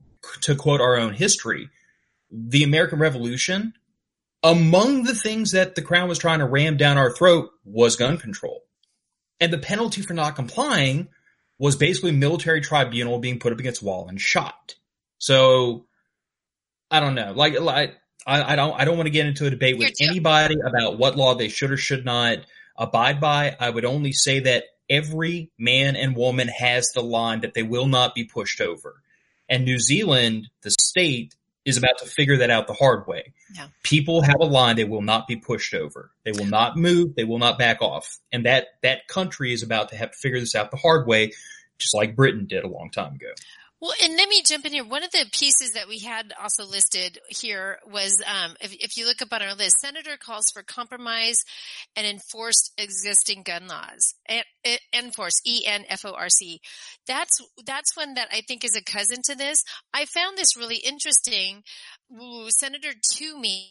to quote our own history, the American Revolution, among the things that the Crown was trying to ram down our throat was gun control. And the penalty for not complying was basically military tribunal being put up against a wall and shot. So I don't know. Like, like I, I don't I don't want to get into a debate with anybody about what law they should or should not abide by. I would only say that every man and woman has the line that they will not be pushed over. And New Zealand, the state, is about to figure that out the hard way. Yeah. People have a line they will not be pushed over. They will not move. They will not back off. And that, that country is about to have to figure this out the hard way, just like Britain did a long time ago. Well, and let me jump in here. One of the pieces that we had also listed here was, um, if, if you look up on our list, Senator calls for compromise and enforced existing gun laws. And, and, enforce, E N F O R C. That's, that's one that I think is a cousin to this. I found this really interesting. Ooh, Senator Toomey,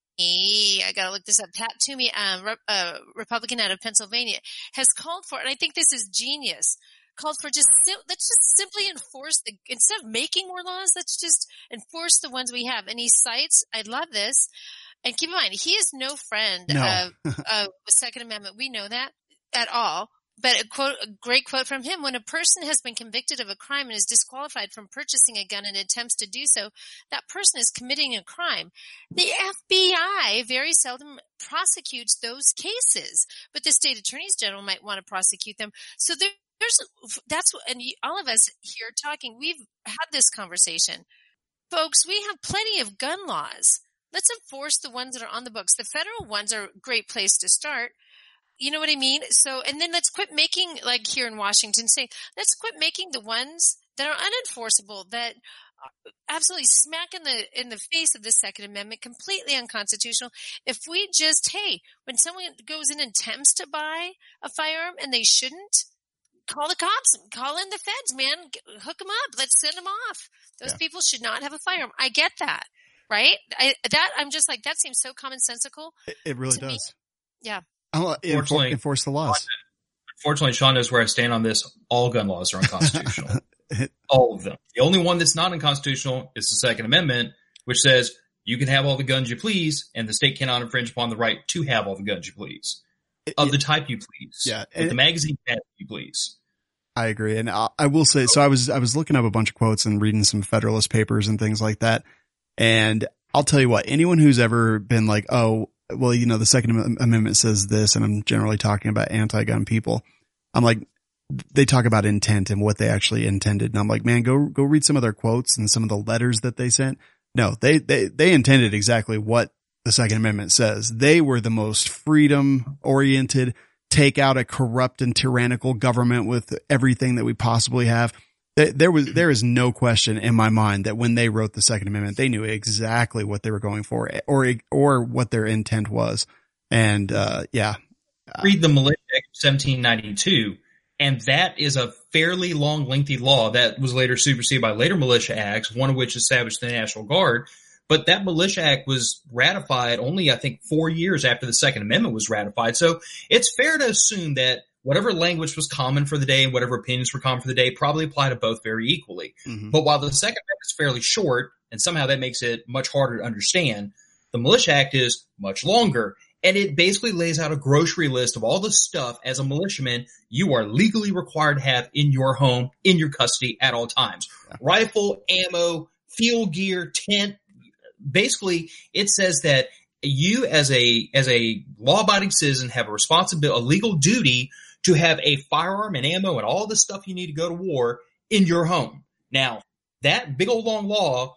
I gotta look this up. Pat Toomey, um, Re- uh, Republican out of Pennsylvania, has called for, and I think this is genius, called for just, let's just simply enforce the, instead of making more laws, let's just enforce the ones we have. And he cites, I love this, and keep in mind, he is no friend No. of, of the Second Amendment. We know that at all. But a quote, a great quote from him: when a person has been convicted of a crime and is disqualified from purchasing a gun and attempts to do so, that person is committing a crime. The F B I very seldom prosecutes those cases, but the state attorneys general might want to prosecute them. So there, there's, that's, and you, all of us here talking, we've had this conversation. Folks, we have plenty of gun laws. Let's enforce the ones that are on the books. The federal ones are a great place to start. You know what I mean? So, and then let's quit making, like here in Washington State, let's quit making the ones that are unenforceable, that are absolutely smack in the, in the face of the Second Amendment, completely unconstitutional. If we just, hey, when someone goes in and attempts to buy a firearm and they shouldn't, call the cops, call in the feds, man, hook them up, let's send them off. Those yeah. people should not have a firearm. I get that, right? I, that, I'm just like, that seems so commonsensical. It, it really does. Me. Yeah. I'll enforce, enforce the laws. Unfortunately, Sean knows where I stand on this. All gun laws are unconstitutional. All of them. The only one that's not unconstitutional is the Second Amendment, which says you can have all the guns you please, and the state cannot infringe upon the right to have all the guns you please, of it, the type you please, yeah, with the magazine type you please. I agree, and I, I will say. So I was I was looking up a bunch of quotes and reading some Federalist Papers and things like that, and I'll tell you what. Anyone who's ever been like, oh, well, you know, the Second Amendment says this, and I'm generally talking about anti-gun people. I'm like, they talk about intent and what they actually intended. And I'm like, man, go, go read some of their quotes and some of the letters that they sent. No, they, they, they intended exactly what the Second Amendment says. They were the most freedom oriented, take out a corrupt and tyrannical government with everything that we possibly have. There was, there is no question in my mind that when they wrote the Second Amendment, they knew exactly what they were going for, or, or what their intent was. And, uh, yeah. Read the Militia Act of seventeen ninety-two, and that is a fairly long, lengthy law that was later superseded by later militia acts, one of which established the National Guard. But that Militia Act was ratified only, I think, four years after the Second Amendment was ratified. So it's fair to assume that whatever language was common for the day and whatever opinions were common for the day probably apply to both very equally. Mm-hmm. But while the Second Amendment is fairly short, and somehow that makes it much harder to understand, the Militia Act is much longer, and it basically lays out a grocery list of all the stuff as a militiaman you are legally required to have in your home, in your custody at all times. Yeah. Rifle, ammo, field gear, tent. Basically, it says that you as a as a law-abiding citizen have a responsibility, a legal duty to have a firearm and ammo and all the stuff you need to go to war in your home. Now, that big old long law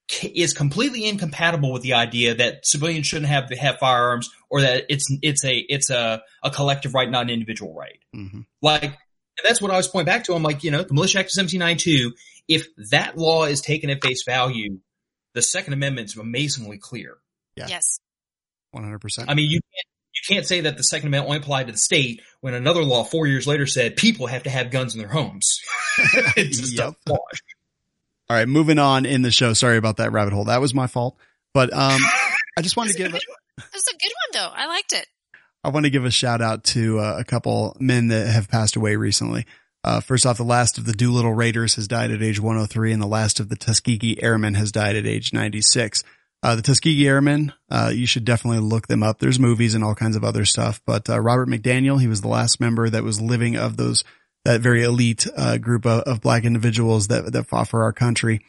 is completely incompatible with the idea that civilians shouldn't have to have firearms, or that it's it's a it's a, a collective right, not an individual right. Mm-hmm. Like, and that's what I was pointing back to. I'm like, you know, the Militia Act of seventeen ninety-two, if that law is taken at face value, the Second Amendment is amazingly clear. Yeah. Yes. one hundred percent. I mean, you can't, you can't say that the Second Amendment only applied to the state when another law four years later said people have to have guns in their homes. It's just yep. a wash. All right, moving on in the show. Sorry about that rabbit hole. That was my fault. But um, I just wanted to give – It was a good one, though. I liked it. I want to give a shout out to uh, a couple men that have passed away recently. Uh, first off, the last of the Doolittle Raiders has died at age one oh three, and the last of the Tuskegee Airmen has died at age ninety-six. Uh, the Tuskegee Airmen, uh, you should definitely look them up. There's movies and all kinds of other stuff. But uh, Robert McDaniel, he was the last member that was living of those – that very elite uh, group of, of black individuals that, that fought for our country.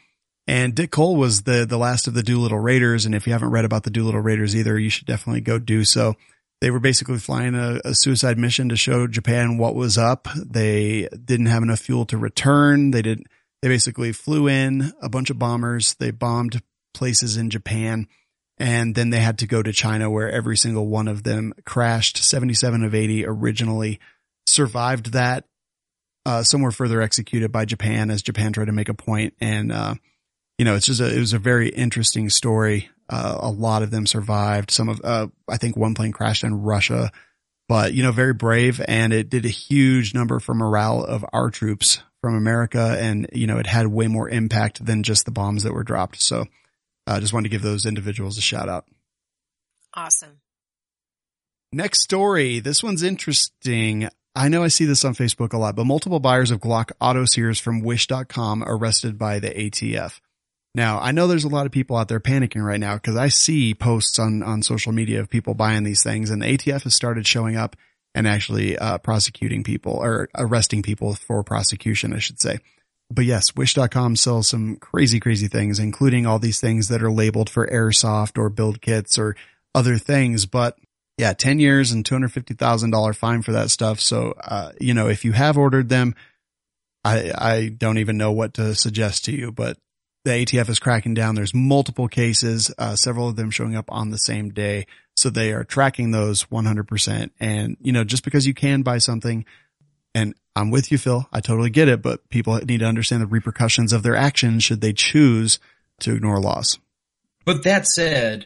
And Dick Cole was the, the last of the Doolittle Raiders. And if you haven't read about the Doolittle Raiders either, you should definitely go do so. They were basically flying a, a suicide mission to show Japan what was up. They didn't have enough fuel to return. They didn't, they basically flew in a bunch of bombers. They bombed places in Japan. And then they had to go to China, where every single one of them crashed. seventy-seven of eighty originally survived that. Uh, some were further executed by Japan as Japan tried to make a point. And, uh, you know, it's just a, it was a very interesting story. Uh, a lot of them survived. Some of, uh, I think one plane crashed in Russia, but, you know, very brave. And it did a huge number for morale of our troops from America. And, you know, it had way more impact than just the bombs that were dropped. So I uh, just wanted to give those individuals a shout out. Awesome. Next story. This one's interesting. I know I see this on Facebook a lot, but multiple buyers of Glock auto sears from wish dot com arrested by the A T F. Now, I know there's a lot of people out there panicking right now because I see posts on, on social media of people buying these things, and the A T F has started showing up and actually uh, prosecuting people, or arresting people for prosecution, I should say. But yes, wish dot com sells some crazy, crazy things, including all these things that are labeled for airsoft or build kits or other things. But yeah, ten years and two hundred fifty thousand dollars fine for that stuff. So, uh, you know, if you have ordered them, I, I don't even know what to suggest to you, but the A T F is cracking down. There's multiple cases, uh, several of them showing up on the same day. So they are tracking those one hundred percent. And, you know, just because you can buy something, and I'm with you, Phil, I totally get it, but people need to understand the repercussions of their actions should they choose to ignore laws. But that said,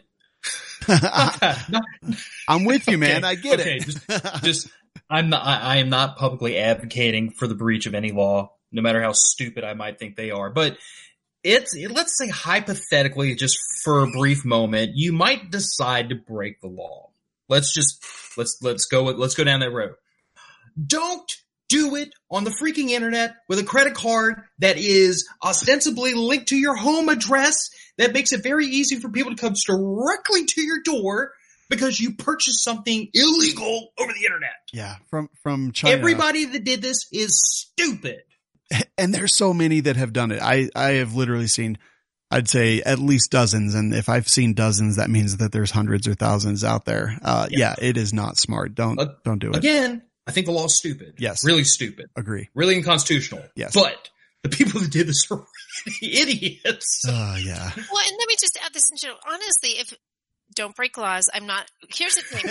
I'm with you, man. Okay, I get okay, it. just, just, I'm not, I, I am not publicly advocating for the breach of any law, no matter how stupid I might think they are. But it's, it, let's say hypothetically, just for a brief moment, you might decide to break the law. Let's just, let's, let's go, let's go down that road. Don't do it on the freaking internet with a credit card that is ostensibly linked to your home address. That makes it very easy for people to come directly to your door because you purchased something illegal over the internet. Yeah, from from China. Everybody that did this is stupid. And there's so many that have done it. I, I have literally seen, I'd say at least dozens. And if I've seen dozens, that means that there's hundreds or thousands out there. Uh, yeah, yeah it is not smart. Don't, uh, don't do it. Again, I think the law's stupid. Yes. Really stupid. Agree. Really unconstitutional. Yes. But the people that did this are really idiots. Oh, uh, yeah. Well, and let me just add this in general. Honestly, if don't break laws, I'm not. Here's the thing.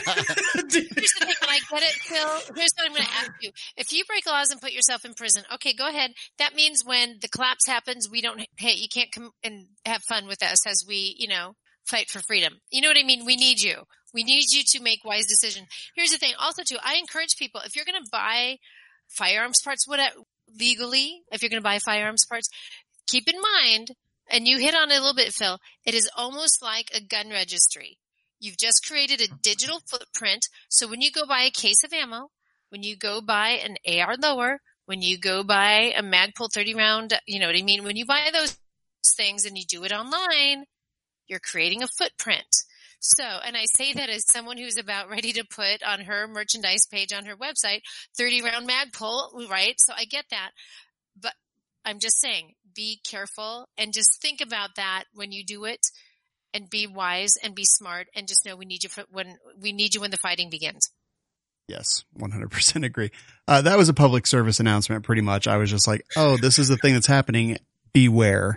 Here's the thing. When I get it, Phil, here's what I'm going to ask you. If you break laws and put yourself in prison, okay, go ahead. That means when the collapse happens, we don't, hey, you can't come and have fun with us as we, you know, fight for freedom. You know what I mean? We need you. We need you to make wise decisions. Here's the thing. Also, too, I encourage people, if you're going to buy firearms parts, whatever, legally, if you're going to buy firearms parts, keep in mind, and you hit on it a little bit, Phil, it is almost like a gun registry. You've just created a digital footprint. So when you go buy a case of ammo, when you go buy an A R lower, when you go buy a Magpul thirty round, you know what I mean? When you buy those things and you do it online, you're creating a footprint. So, and I say that as someone who's about ready to put on her merchandise page on her website, thirty round Magpul, right? So I get that. But I'm just saying, be careful and just think about that when you do it, and be wise and be smart, and just know we need you for when we need you when the fighting begins. Yes, one hundred percent agree. Uh, that was a public service announcement pretty much. I was just like, oh, this is the thing that's happening. Beware.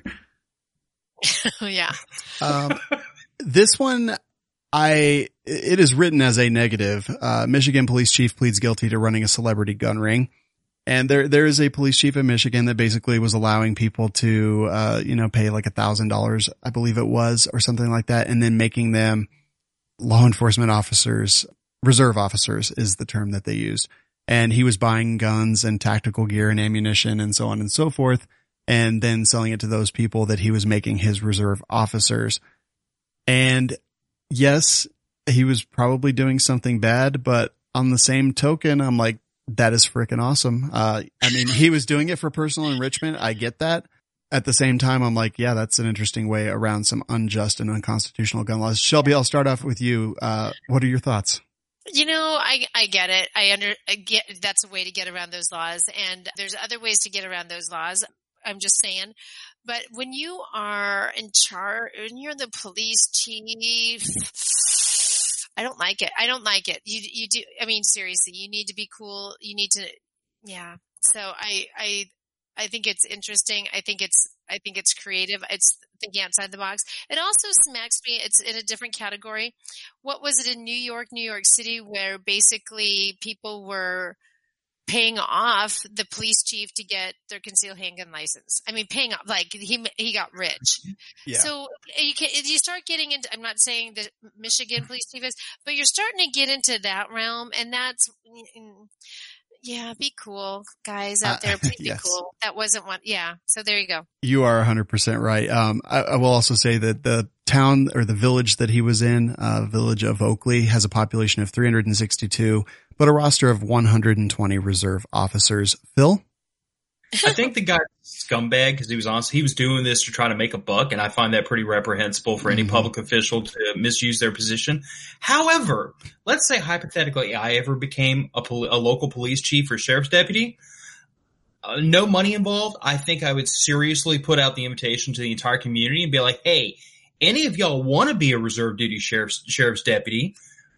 Yeah. Um, this one, I, it is written as a negative. Uh, Michigan police chief pleads guilty to running a celebrity gun ring. And there, there is a police chief in Michigan that basically was allowing people to, uh, you know, pay like a thousand dollars, I believe it was, or something like that. And then making them law enforcement officers, reserve officers is the term that they used. And he was buying guns and tactical gear and ammunition and so on and so forth, and then selling it to those people that he was making his reserve officers. And yes, he was probably doing something bad, but on the same token, I'm like, that is freaking awesome. Uh, I mean, he was doing it for personal enrichment. I get that. At the same time, I'm like, yeah, that's an interesting way around some unjust and unconstitutional gun laws. Shelby, I'll start off with you. Uh, what are your thoughts? You know, I, I get it. I under, I get, that's a way to get around those laws. And there's other ways to get around those laws. I'm just saying, But when you are in charge, when you're the police chief, I don't like it. I don't like it. You, you do. I mean, seriously, you need to be cool. You need to, yeah. So I, I, I think it's interesting. I think it's, I think it's creative. It's thinking outside the box. It also smacks me. It's in a different category. What was it in New York, New York City, where basically people were paying off the police chief to get their concealed handgun license? I mean, paying off, like he he got rich. Yeah. So you can you start getting into. I'm not saying that Michigan police chief is, but you're starting to get into that realm, and that's. Yeah, be cool, guys out there. Please uh, yes. be cool. That wasn't one. Yeah. So there you go. You are one hundred percent right. Um, I, I will also say that the town or the village that he was in, uh, village of Oakley, has a population of three hundred sixty-two, but a roster of one hundred twenty reserve officers. Phil? I think the guy's a scumbag because he was honest. He was doing this to try to make a buck, and I find that pretty reprehensible for any mm-hmm. public official to misuse their position. However, let's say hypothetically I ever became a, pol- a local police chief or sheriff's deputy. Uh, no money involved. I think I would seriously put out the invitation to the entire community and be like, hey, any of y'all want to be a reserve duty sheriff's, sheriff's deputy?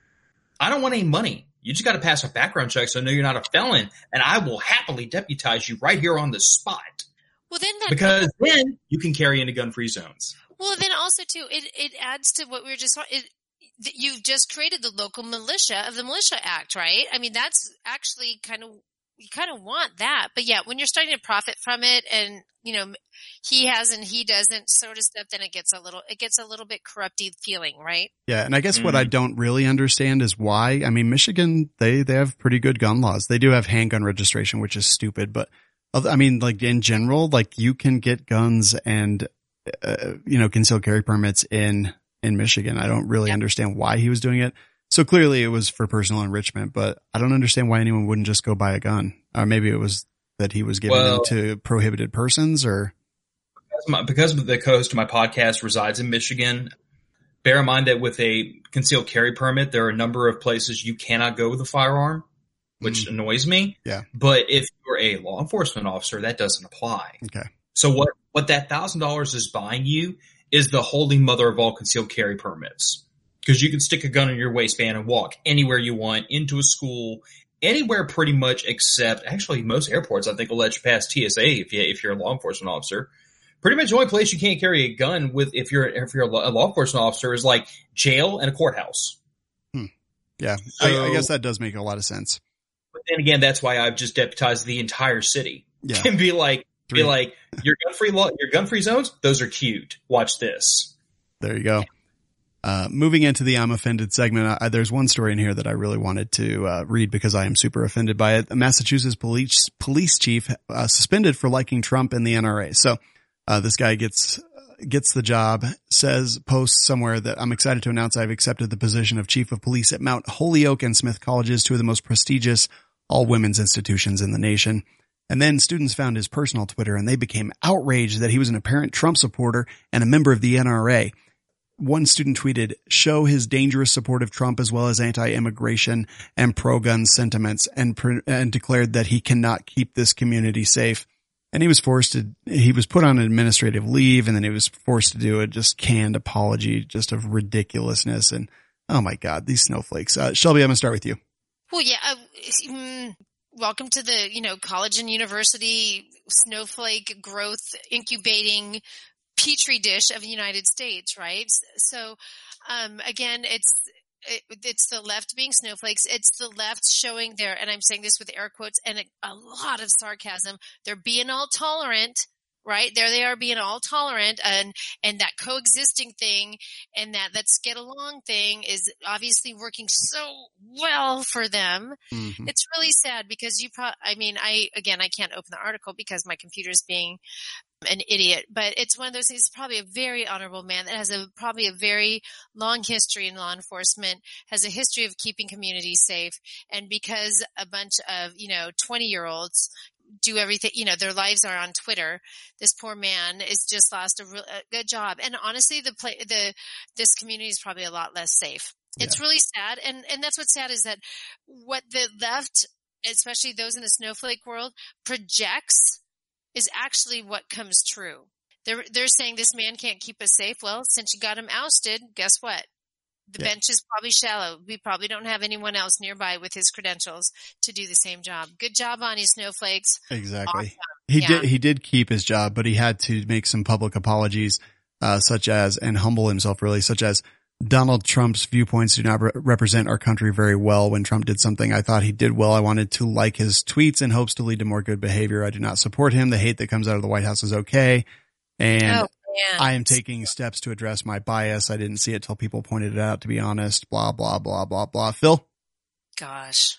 I don't want any money. You just got to pass a background check so I know you're not a felon, and I will happily deputize you right here on the spot. Well, then that, because then you can carry into gun-free zones. Well, then also too, it it adds to what we were just talking. You've just created the local militia of the Militia Act, right? I mean, that's actually kind of you kind of want that, but yeah, when you're starting to profit from it, and you know he has and he doesn't sort of stuff, then it gets a little it gets a little bit corrupty feeling, right? Yeah, and I guess mm-hmm. what I don't really understand is why. I mean, Michigan they they have pretty good gun laws. They do have handgun registration, which is stupid, but I mean, like in general, like you can get guns and uh, you know concealed carry permits in in Michigan. I don't really yep. understand why he was doing it. So clearly it was for personal enrichment, but I don't understand why anyone wouldn't just go buy a gun. Or maybe it was that he was giving well, them to prohibited persons, or because, my, because the co-host of my podcast resides in Michigan. Bear in mind that with a concealed carry permit, there are a number of places you cannot go with a firearm, which mm. annoys me. Yeah. But if you're a law enforcement officer, that doesn't apply. Okay. So what, what that thousand dollars is buying you is the holding mother of all concealed carry permits. Because you can stick a gun in your waistband and walk anywhere you want, into a school, anywhere pretty much except, actually most airports I think will let you pass T S A if, you, if you're a law enforcement officer. Pretty much the only place you can't carry a gun with if you're if you're a law enforcement officer is like jail and a courthouse. Hmm. Yeah, so, I, I guess that does make a lot of sense. But then again, that's why I've just deputized the entire city. Yeah. And be like, Three. be like, your gun free law, your gun free zones, those are cute. Watch this. There you go. Uh, moving into the I'm offended segment, I, there's one story in here that I really wanted to uh, read because I am super offended by it. A Massachusetts police police chief uh, suspended for liking Trump and the N R A. So uh, this guy gets gets the job, says, posts somewhere that I'm excited to announce I've accepted the position of chief of police at Mount Holyoke and Smith Colleges, two of the most prestigious all-women's institutions in the nation. And then students found his personal Twitter and they became outraged that he was an apparent Trump supporter and a member of the N R A. One student tweeted, show his dangerous support of Trump as well as anti-immigration and pro-gun sentiments, and, pre- and declared that he cannot keep this community safe. And he was forced to, he was put on administrative leave, and then he was forced to do a just canned apology, just of ridiculousness. And oh my God, these snowflakes. Uh, Shelby, I'm going to start with you. Well, yeah. Uh, um, welcome to the, you know, college and university snowflake growth incubating petri dish of the United States, right? So, um, again, it's, it, it's the left being snowflakes. It's the left showing their, and I'm saying this with air quotes and a, a lot of sarcasm, they're being all tolerant, right? There they are being all tolerant, and, and that coexisting thing and that let's get along thing is obviously working so well for them. Mm-hmm. It's really sad because you probably, I mean, I, again, I can't open the article because my computer's being an idiot, but it's one of those things. Probably a very honorable man that has a probably a very long history in law enforcement, has a history of keeping communities safe, and because a bunch of you know twenty year olds do everything, you know, their lives are on Twitter, this poor man is just lost a, real, a good job. And honestly, the play, the this community is probably a lot less safe. Yeah. It's really sad, and and that's what's sad is that what the left, especially those in the snowflake world, projects is actually what comes true. They're they're saying this man can't keep us safe. Well, since you got him ousted, guess what? The Yeah. bench is probably shallow. We probably don't have anyone else nearby with his credentials to do the same job. Good job on you, snowflakes. Exactly. Awesome. He Yeah. did. He did keep his job, but he had to make some public apologies, uh, such as and humble himself really, such as Donald Trump's viewpoints do not re- represent our country very well. When Trump did something I thought he did well, I wanted to like his tweets in hopes to lead to more good behavior. I do not support him. The hate that comes out of the White House is okay, and Oh, man. I am taking steps to address my bias. I didn't see it till people pointed it out, to be honest. Blah, blah, blah, blah, blah. Phil? Gosh.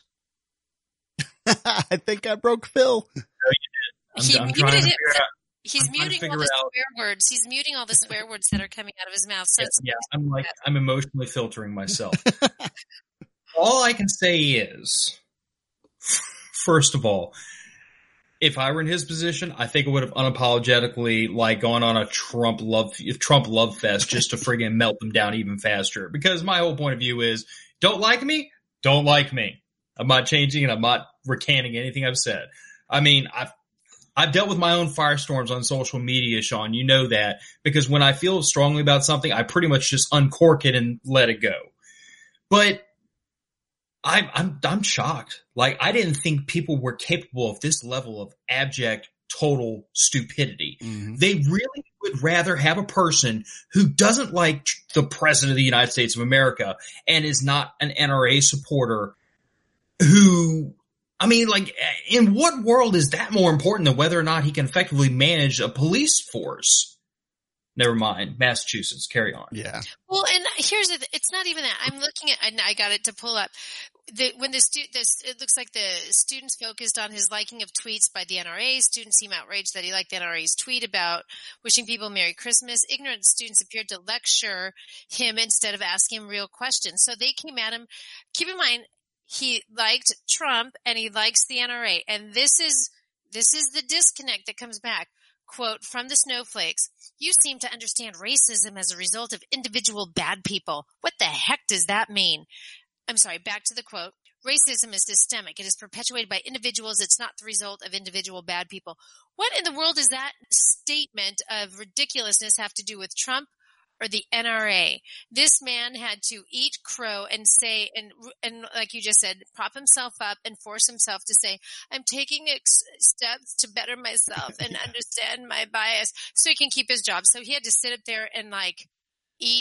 I think I broke Phil. I'm, He I'm muted trying to him. figure out. He's I'm trying to muting all figure the out- swear words. He's muting all the swear words that are coming out of his mouth. So it's Yeah, I'm like I'm emotionally filtering myself. All I can say is, first of all, if I were in his position, I think I would have unapologetically like gone on a Trump love Trump love fest just to friggin' melt them down even faster. Because my whole point of view is, don't like me, don't like me. I'm not changing and I'm not recanting anything I've said. I mean, I've I've dealt with my own firestorms on social media, Sean. You know that, because when I feel strongly about something, I pretty much just uncork it and let it go. But I'm I'm I'm shocked. Like, I didn't think people were capable of this level of abject, total stupidity. Mm-hmm. They really would rather have a person who doesn't like the president of the United States of America and is not an N R A supporter who, I mean, like, in what world is that more important than whether or not he can effectively manage a police force? Never mind. Massachusetts. Carry on. Yeah. Well, and here's the, it's not even that. I'm looking at, and I got it to pull up. The, when the stu- this, it looks like the students focused on his liking of tweets by the N R A. Students seem outraged that he liked the N R A's tweet about wishing people Merry Christmas. Ignorant students appeared to lecture him instead of asking him real questions. So they came at him. Keep in mind, he liked Trump and he likes the N R A. And this is, this is the disconnect that comes back. Quote from the snowflakes, "You seem to understand racism as a result of individual bad people. What the heck does that mean?" I'm sorry, back to the quote. "Racism is systemic. It is perpetuated by individuals. It's not the result of individual bad people." What in the world does that statement of ridiculousness have to do with Trump or the N R A? This man had to eat crow and say, and and like you just said, prop himself up and force himself to say, "I'm taking ex- steps to better myself and Yeah. understand my bias," so he can keep his job. So he had to sit up there and like eat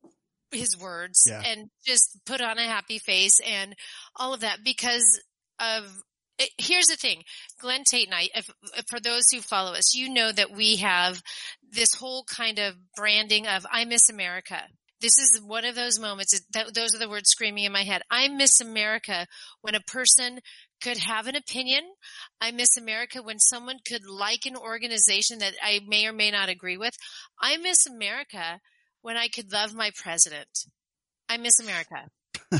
his words Yeah. and just put on a happy face and all of that because of it. Here's the thing, Glenn Tate and I, if, if for those who follow us, you know that we have this whole kind of branding of "I miss America." This is one of those moments that those are the words screaming in my head. I miss America when a person could have an opinion. I miss America when someone could like an organization that I may or may not agree with. I miss America when I could love my president. I miss America.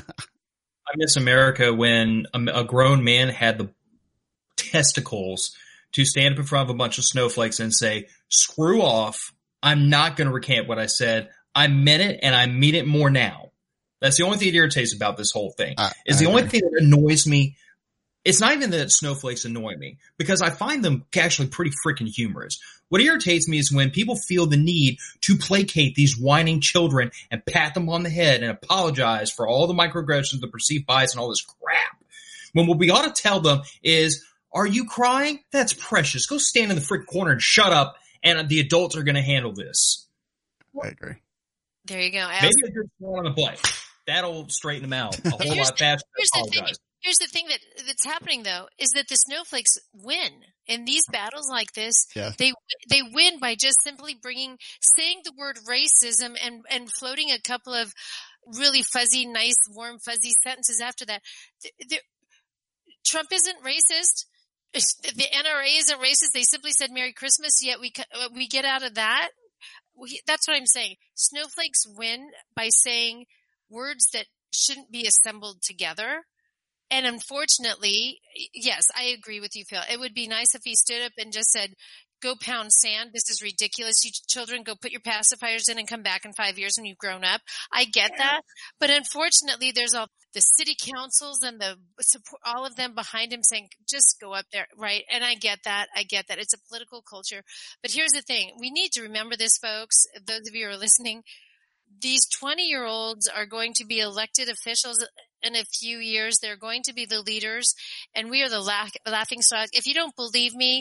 I miss America when a, a grown man had the testicles to stand up in front of a bunch of snowflakes and say, "Screw off. I'm not going to recant what I said. I meant it, and I mean it more now." That's the only thing that irritates about this whole thing. I, Is I the only agree. thing that annoys me. It's not even that snowflakes annoy me, because I find them actually pretty freaking humorous. What irritates me is when people feel the need to placate these whining children and pat them on the head and apologize for all the microaggressions, the perceived bias, and all this crap. When what we ought to tell them is, "Are you crying? That's precious. Go stand in the freaking corner and shut up, and the adults are going to handle this." I agree. There you go. I Maybe also- a good swat on the butt. That'll straighten them out a whole Here's lot faster. here's the thing. Apologize. Here's the thing that that's happening though is that the snowflakes win in these battles like this. Yeah. They they win by just simply bringing saying the word racism and and floating a couple of really fuzzy, nice, warm, fuzzy sentences after that. The, the, Trump isn't racist. The N R A isn't racist. They simply said Merry Christmas. Yet we we get out of that. We, that's what I'm saying. Snowflakes win by saying words that shouldn't be assembled together. And unfortunately, yes, I agree with you, Phil. It would be nice if he stood up and just said, go pound sand. This is ridiculous. You children, go put your pacifiers in and come back in five years when you've grown up. I get that. But unfortunately, there's all the city councils and the support, all of them behind him saying, just go up there. Right. And I get that. I get that. It's a political culture. But here's the thing. We need to remember this, folks. Those of you who are listening, these twenty year olds are going to be elected officials in a few years. They're going to be the leaders, and we are the laugh, laughing stock. If you don't believe me,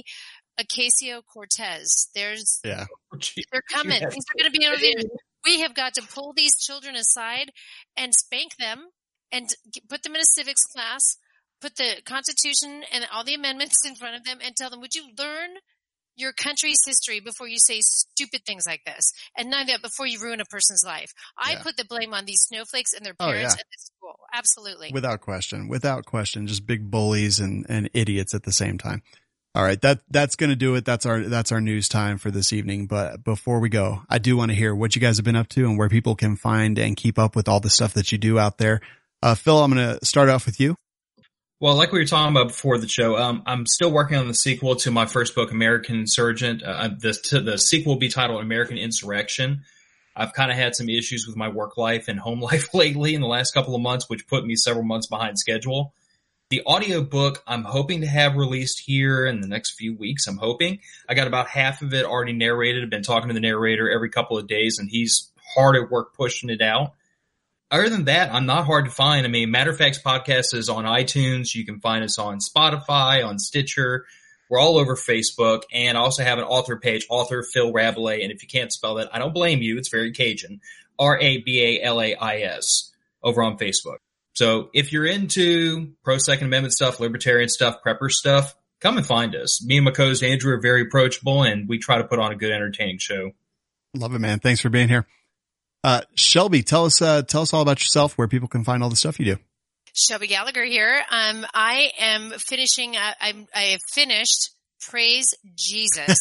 Ocasio-Cortez, there's, yeah. they're coming. These are going to be interviewed. We have got to pull these children aside and spank them and put them in a civics class, put the Constitution and all the amendments in front of them and tell them, would you learn your country's history before you say stupid things like this? And none of that before you ruin a person's life. I yeah. put the blame on these snowflakes and their parents oh, yeah. at the school. Absolutely. Without question. Without question. Just big bullies and, and idiots at the same time. All right. That, that's going to do it. That's our, that's our news time for this evening. But before we go, I do want to hear what you guys have been up to and where people can find and keep up with all the stuff that you do out there. Uh, Phil, I'm going to start off with you. Well, like we were talking about before the show, um, I'm still working on the sequel to my first book, American Insurgent. Uh, the, to, the sequel will be titled American Insurrection. I've kind of had some issues with my work life and home life lately in the last couple of months, which put me several months behind schedule. The audio book I'm hoping to have released here in the next few weeks. I'm hoping. I got about half of it already narrated. I've been talking to the narrator every couple of days, and he's hard at work pushing it out. Other than that, I'm not hard to find. I mean, Matter of Fact's podcast is on iTunes. You can find us on Spotify, on Stitcher. We're all over Facebook. And I also have an author page, author Phil Rabelais. And if you can't spell that, I don't blame you. It's very Cajun. R A B A L A I S over on Facebook. So if you're into pro-Second Amendment stuff, libertarian stuff, prepper stuff, come and find us. Me and my co-host Andrew are very approachable, and we try to put on a good, entertaining show. Love it, man. Thanks for being here. Uh, Shelby, tell us, uh, tell us all about yourself, where people can find all the stuff you do. Shelby Gallagher here. Um, I am finishing, uh, I'm, I have finished Praise Jesus,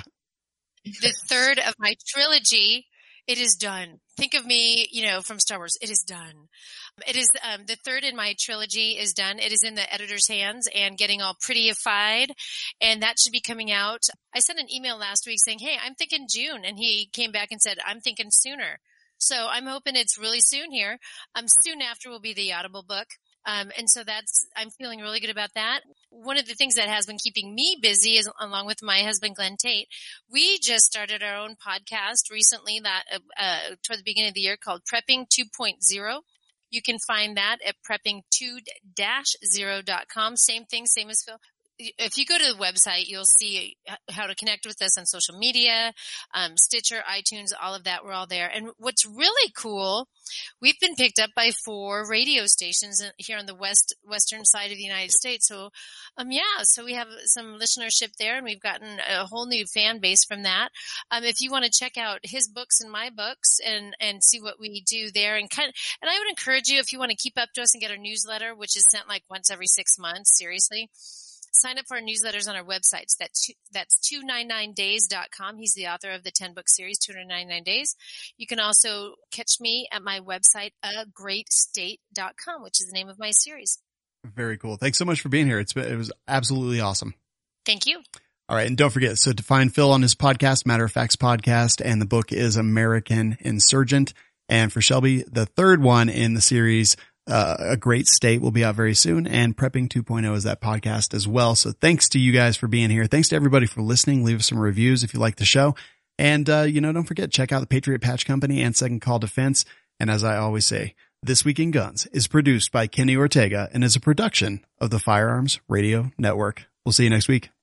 the third of my trilogy. It is done. Think of me, you know, from Star Wars. It is done. It is, um, the third in my trilogy is done. It is in the editor's hands and getting all prettyified, and that should be coming out. I sent an email last week saying, hey, I'm thinking June. And he came back and said, I'm thinking sooner. So I'm hoping it's really soon here. Um, soon after will be the Audible book. Um, and so that's, I'm feeling really good about that. One of the things that has been keeping me busy is, along with my husband, Glenn Tate, we just started our own podcast recently that, uh, uh toward the beginning of the year called Prepping two point oh. You can find that at prepping two dash zero dot com. Same thing, same as Phil. If you go to the website, you'll see how to connect with us on social media, um, Stitcher, iTunes, all of that. We're all there. And what's really cool, we've been picked up by four radio stations here on the west western side of the United States. So, um, yeah, so we have some listenership there, and we've gotten a whole new fan base from that. Um, if you want to check out his books and my books and and see what we do there, and kind of, and I would encourage you, if you want to keep up to us and get our newsletter, which is sent like once every six months, seriously. Sign up for our newsletters on our websites. That's, that's two ninety-nine days dot com. He's the author of the ten-book series, two ninety-nine days. You can also catch me at my website, a great state dot com, which is the name of my series. Very cool. Thanks so much for being here. It's been, it was absolutely awesome. Thank you. All right. And don't forget, so to find Phil on his podcast, Matter of Fact's podcast, and the book is American Insurgent. And for Shelby, the third one in the series, Uh, A Great State, will be out very soon, and Prepping two point oh is that podcast as well. So thanks to you guys for being here. Thanks to everybody for listening. Leave us some reviews if you like the show. And, uh, you know, don't forget, check out the Patriot Patch Company and Second Call Defense. And as I always say, This Week in Guns is produced by Kenny Ortega and is a production of the Firearms Radio Network. We'll see you next week.